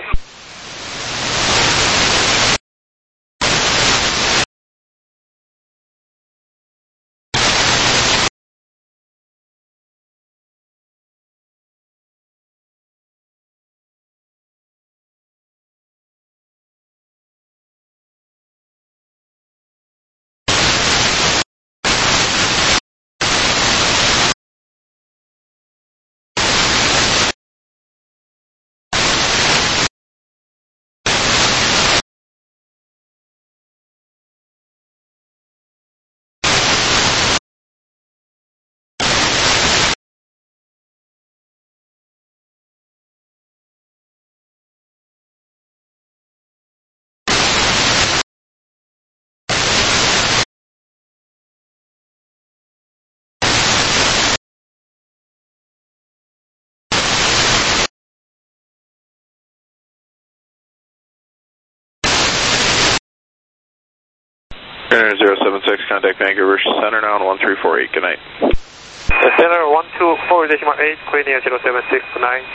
Clear zero seven six, contact Vancouver Center now on one three four eight, good night. Center one two four decimal eight, clear zero seven six, good night.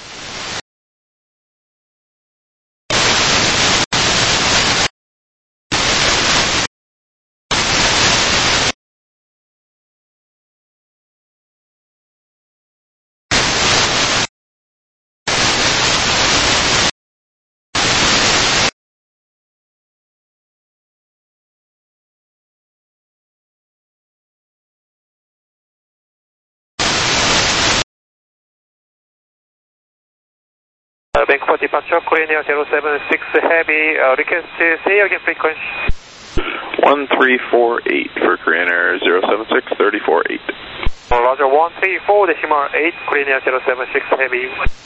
Uh, Vancouver departure, Korea zero seven six Heavy, uh, request to say again frequency. one three four eight for Korean Air zero seven six, three four eight. Uh, Roger, one three four decimal eight, Korea zero seven six Heavy.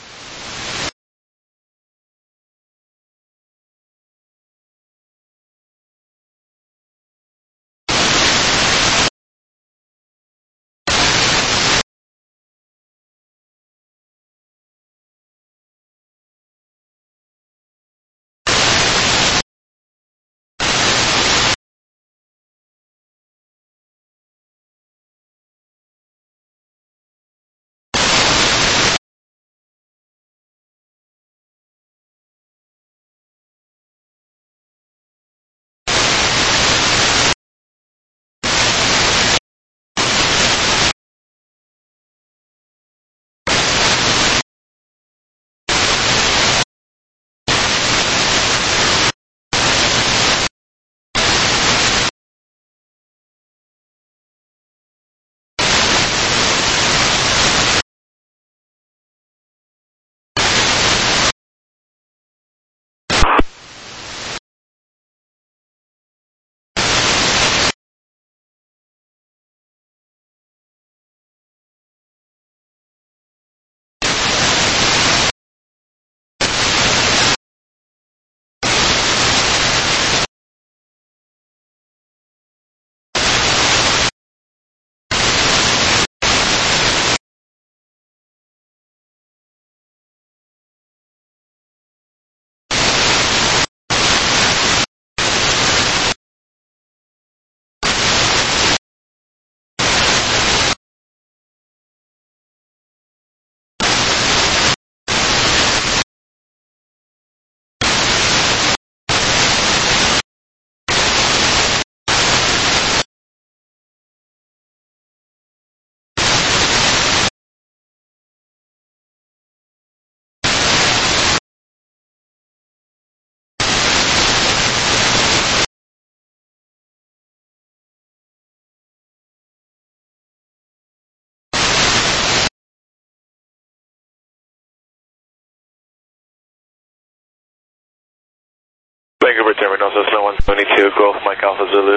Vancouver Terminal, Cessna one twenty-two, Golf, Mike Alpha Zulu.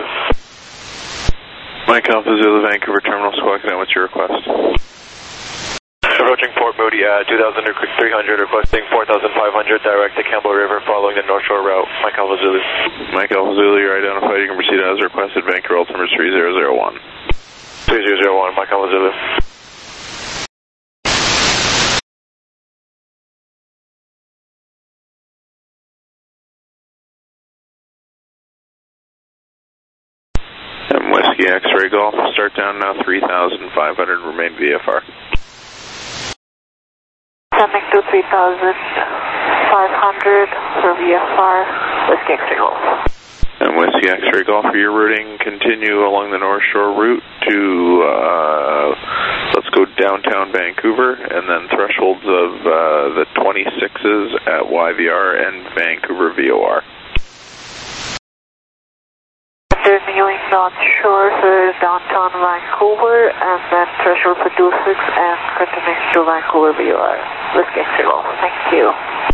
Mike Alpha Zulu, Vancouver Terminal, Squawk Net, what's your request? Approaching Port Moody, uh, two thousand three hundred, requesting four thousand five hundred direct to Campbell River following the North Shore route. Mike Alpha Zulu. Mike Alpha Zulu, you're identified, you can proceed as requested, Vancouver altimeter three zero zero one. three zero zero one, Mike Alpha Zulu. M Whiskey X-Ray Golf, start down now three thousand five hundred, remain V F R. Coming to three thousand five hundred for V F R, Whiskey X-Ray Golf. M Whiskey X-Ray Golf, for your routing, continue along the North Shore route to, uh, let's go downtown Vancouver, and then thresholds of uh, the twenty-sixes at Y V R and Vancouver V O R. Continuing North Shore for downtown Vancouver, and then threshold for two six, and continuing to Vancouver V O R. Whiskey X-Ray Golf. Thank you.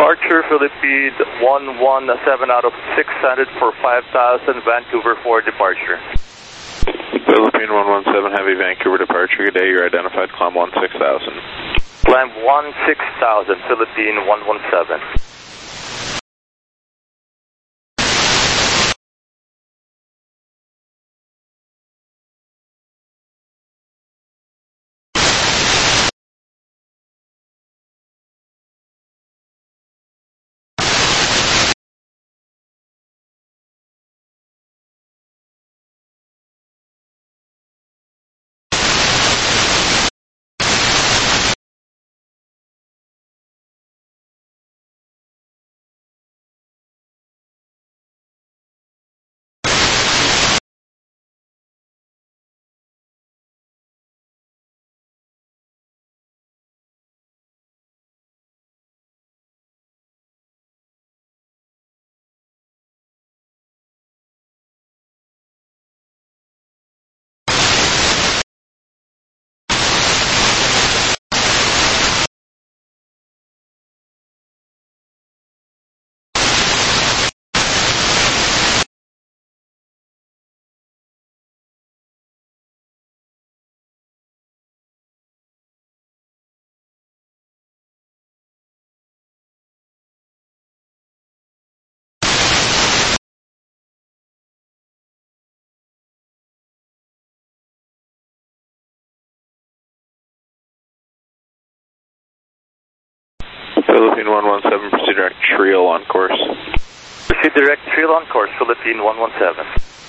Departure Philippines one one seven out of six hundred for five thousand, Vancouver for departure. Philippine one one seven Heavy, Vancouver departure. Good day, you're identified, climb one six thousand. Climb one six thousand, Philippine one one seven. Philippine one one seven, proceed direct Triel on course. Proceed direct Triel on course, Philippine one one seven.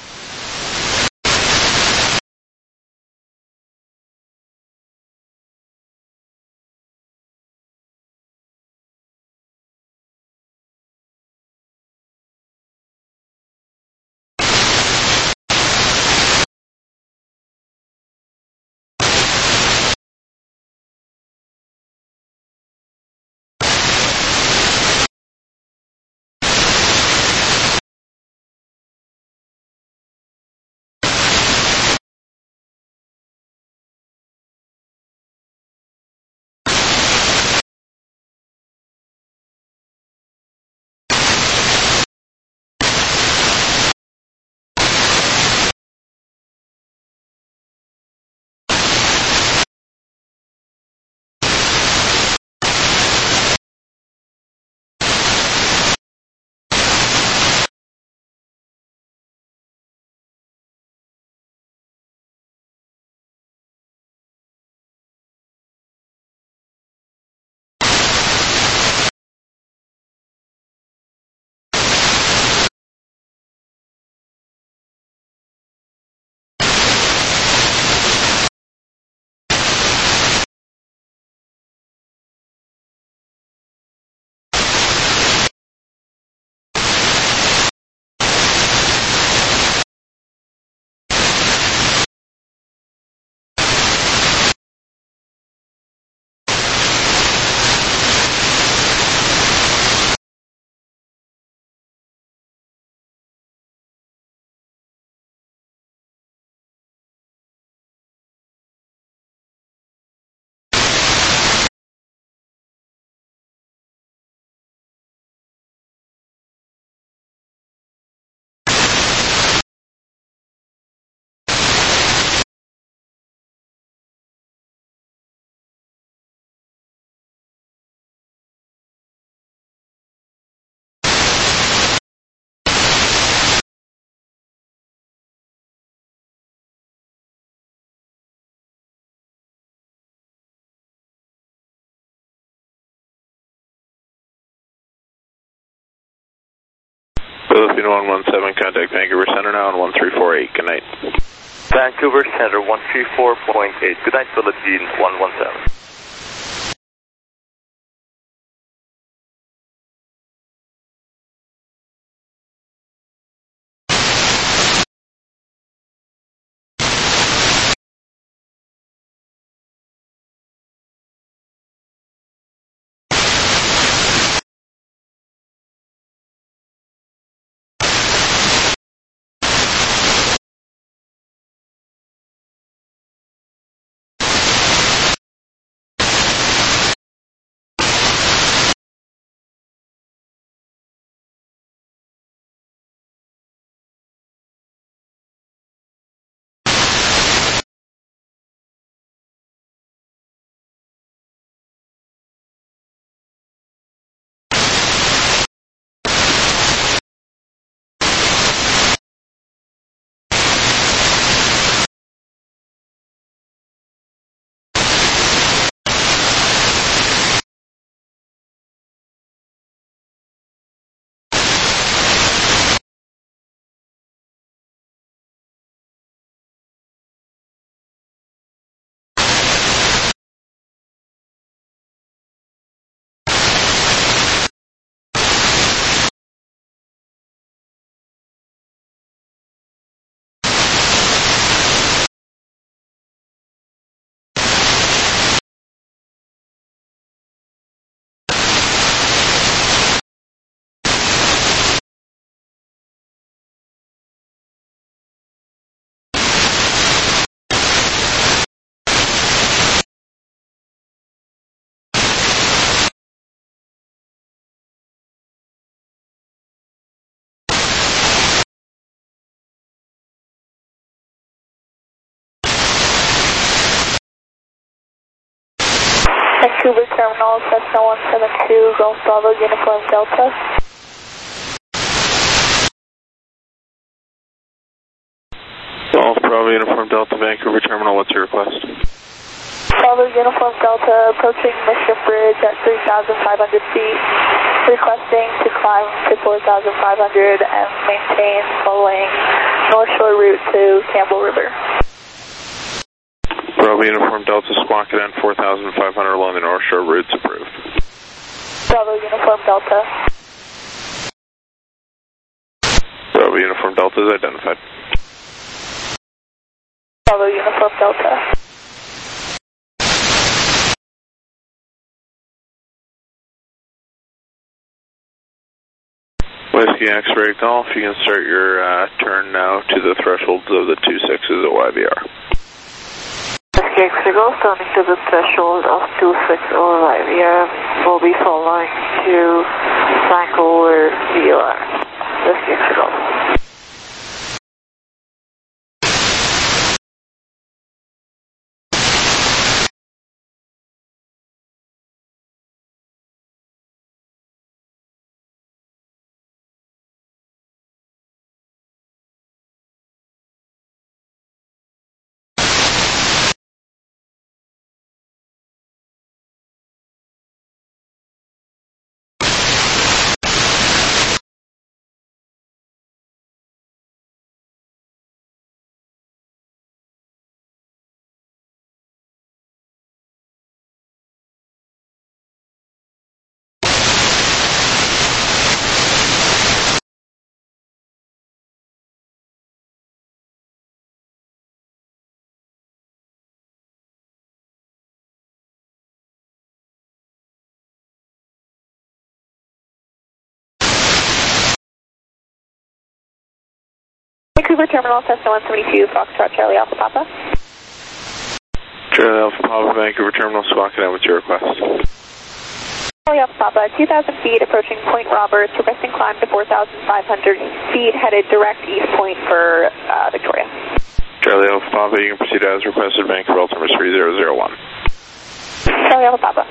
Philippine one one seven, contact Vancouver Center now on one three four eight. Good night. Vancouver Center one three four point eight. Good night, Philippine one one seven. Vancouver Terminal, Cessna one seven two, Golf Bravo, Uniform Delta. Golf Bravo, Uniform Delta, Vancouver Terminal, what's your request? Bravo, Uniform Delta, approaching Mission Bridge at three thousand five hundred feet, requesting to climb to four thousand five hundred and maintain following North Shore route to Campbell River. Bravo, Uniform Delta, squawk it on four thousand five hundred along the North Shore routes approved. Bravo, Uniform Delta. Bravo, Uniform Delta is identified. Bravo, Uniform Delta. Whiskey X-Ray Golf, you can start your uh, turn now to the thresholds of the two sixes at Y V R. Whiskey X-Ray Golf, turning to the threshold of two six over Y V R, will be following to Vancouver V O R. Whiskey X-Ray Golf. Vancouver Terminal, Cessna one seventy-two, Foxtrot, Charlie Alpha Papa. Charlie Alpha Papa, Vancouver Terminal, squawk it out with your request. Charlie Alpha Papa, two thousand feet, approaching Point Roberts, requesting climb to four thousand five hundred feet, headed direct east point for uh, Victoria. Charlie Alpha Papa, you can proceed as requested, Vancouver altimeter three zero zero one. Charlie Alpha Papa.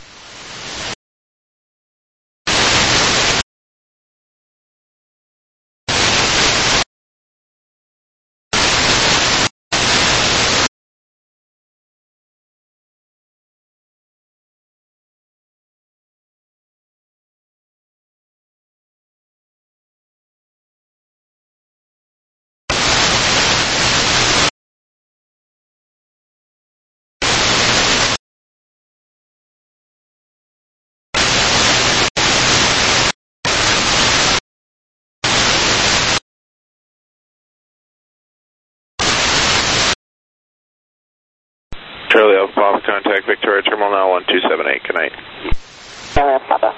Charlie Alpha Papa, contact Victoria Terminal now one two seven eight. Good night. Charlie Alpha Papa.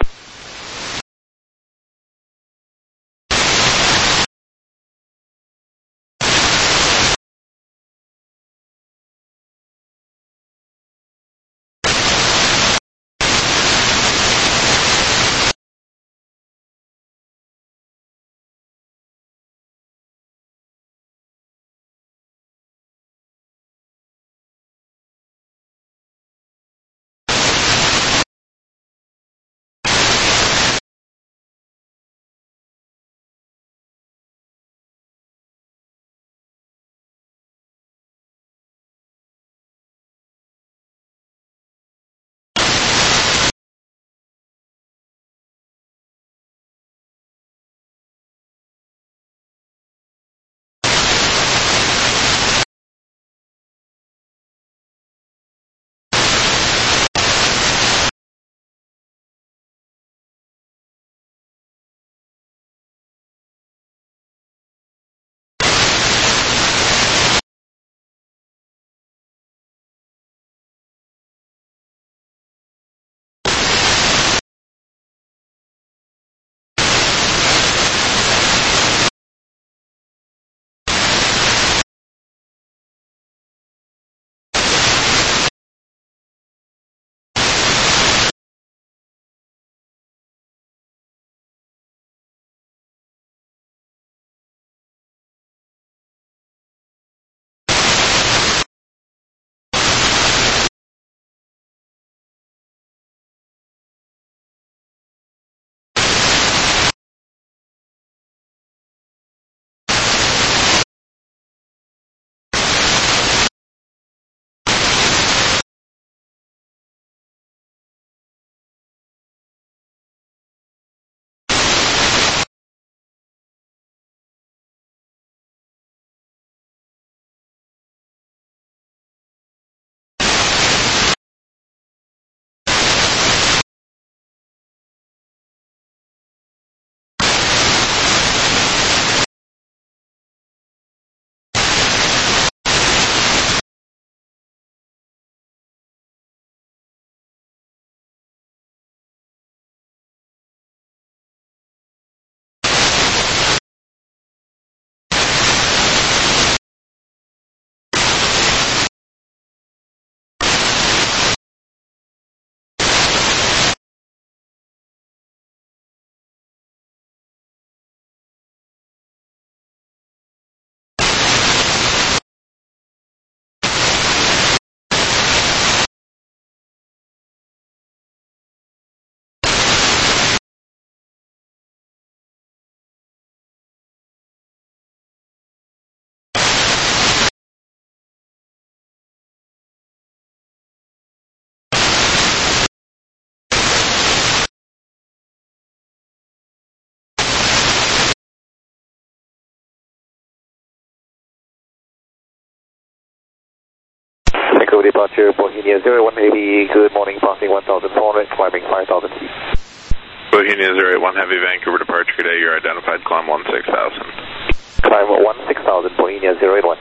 Vancouver departure, Bohemia zero one Heavy, good morning, passing one thousand four hundred, climbing five thousand feet. Bohemia zero eight one Heavy, Vancouver departure today, you're identified, climb one six thousand. Climb one six thousand, Bohemia zero eight one.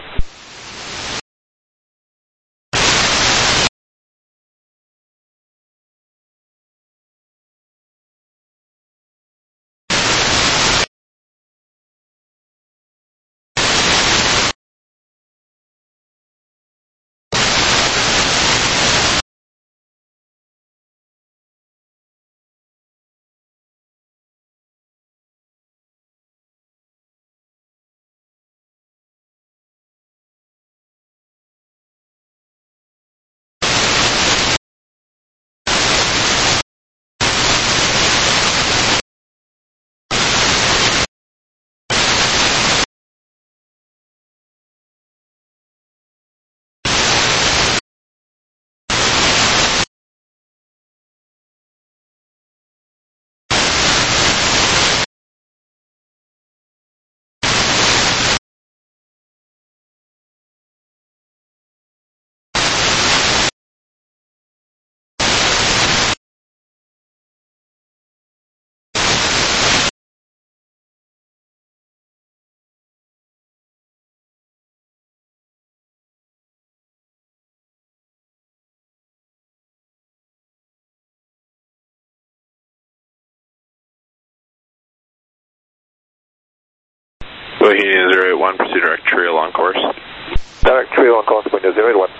Bohemia zero eight one, proceed direct trail on course. Direct trail on course, Bohemia zero eight one.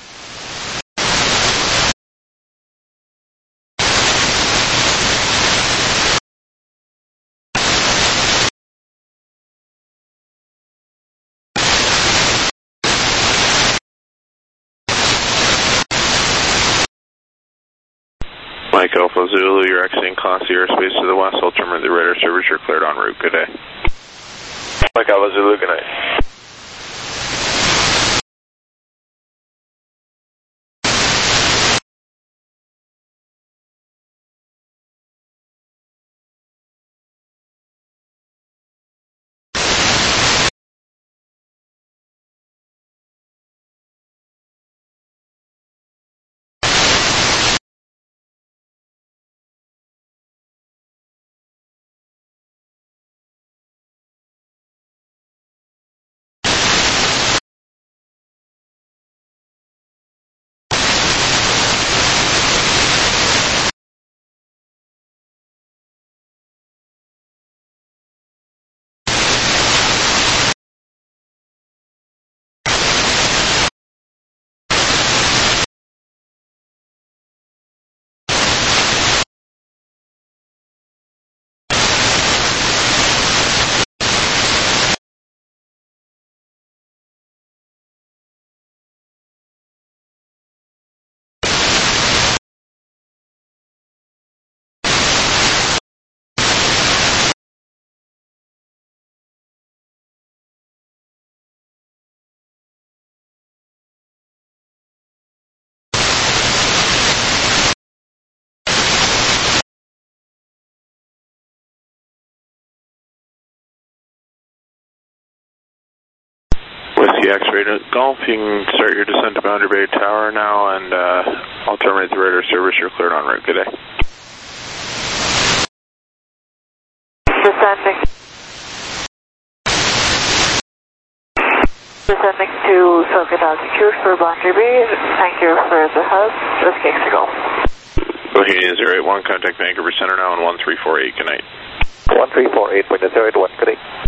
Mike Alpha Zulu, you're exiting Class C airspace to the west. I'll terminate the radar service. You're cleared en route. Good day. Mike Alpha Zulu, good night. Whiskey X-ray to Golf, you can start your descent to Boundary Bay Tower now, and uh, I'll terminate the radar service. You're cleared en route. Good day. Descending. Descending to circuit altitude for Boundary Bay. Thank you for the help. Whiskey X-ray Golf. Bohemia zero eight one, contact Vancouver Center now on one three four eight. Good night. one three four eight, Bohemia zero eight one, good day.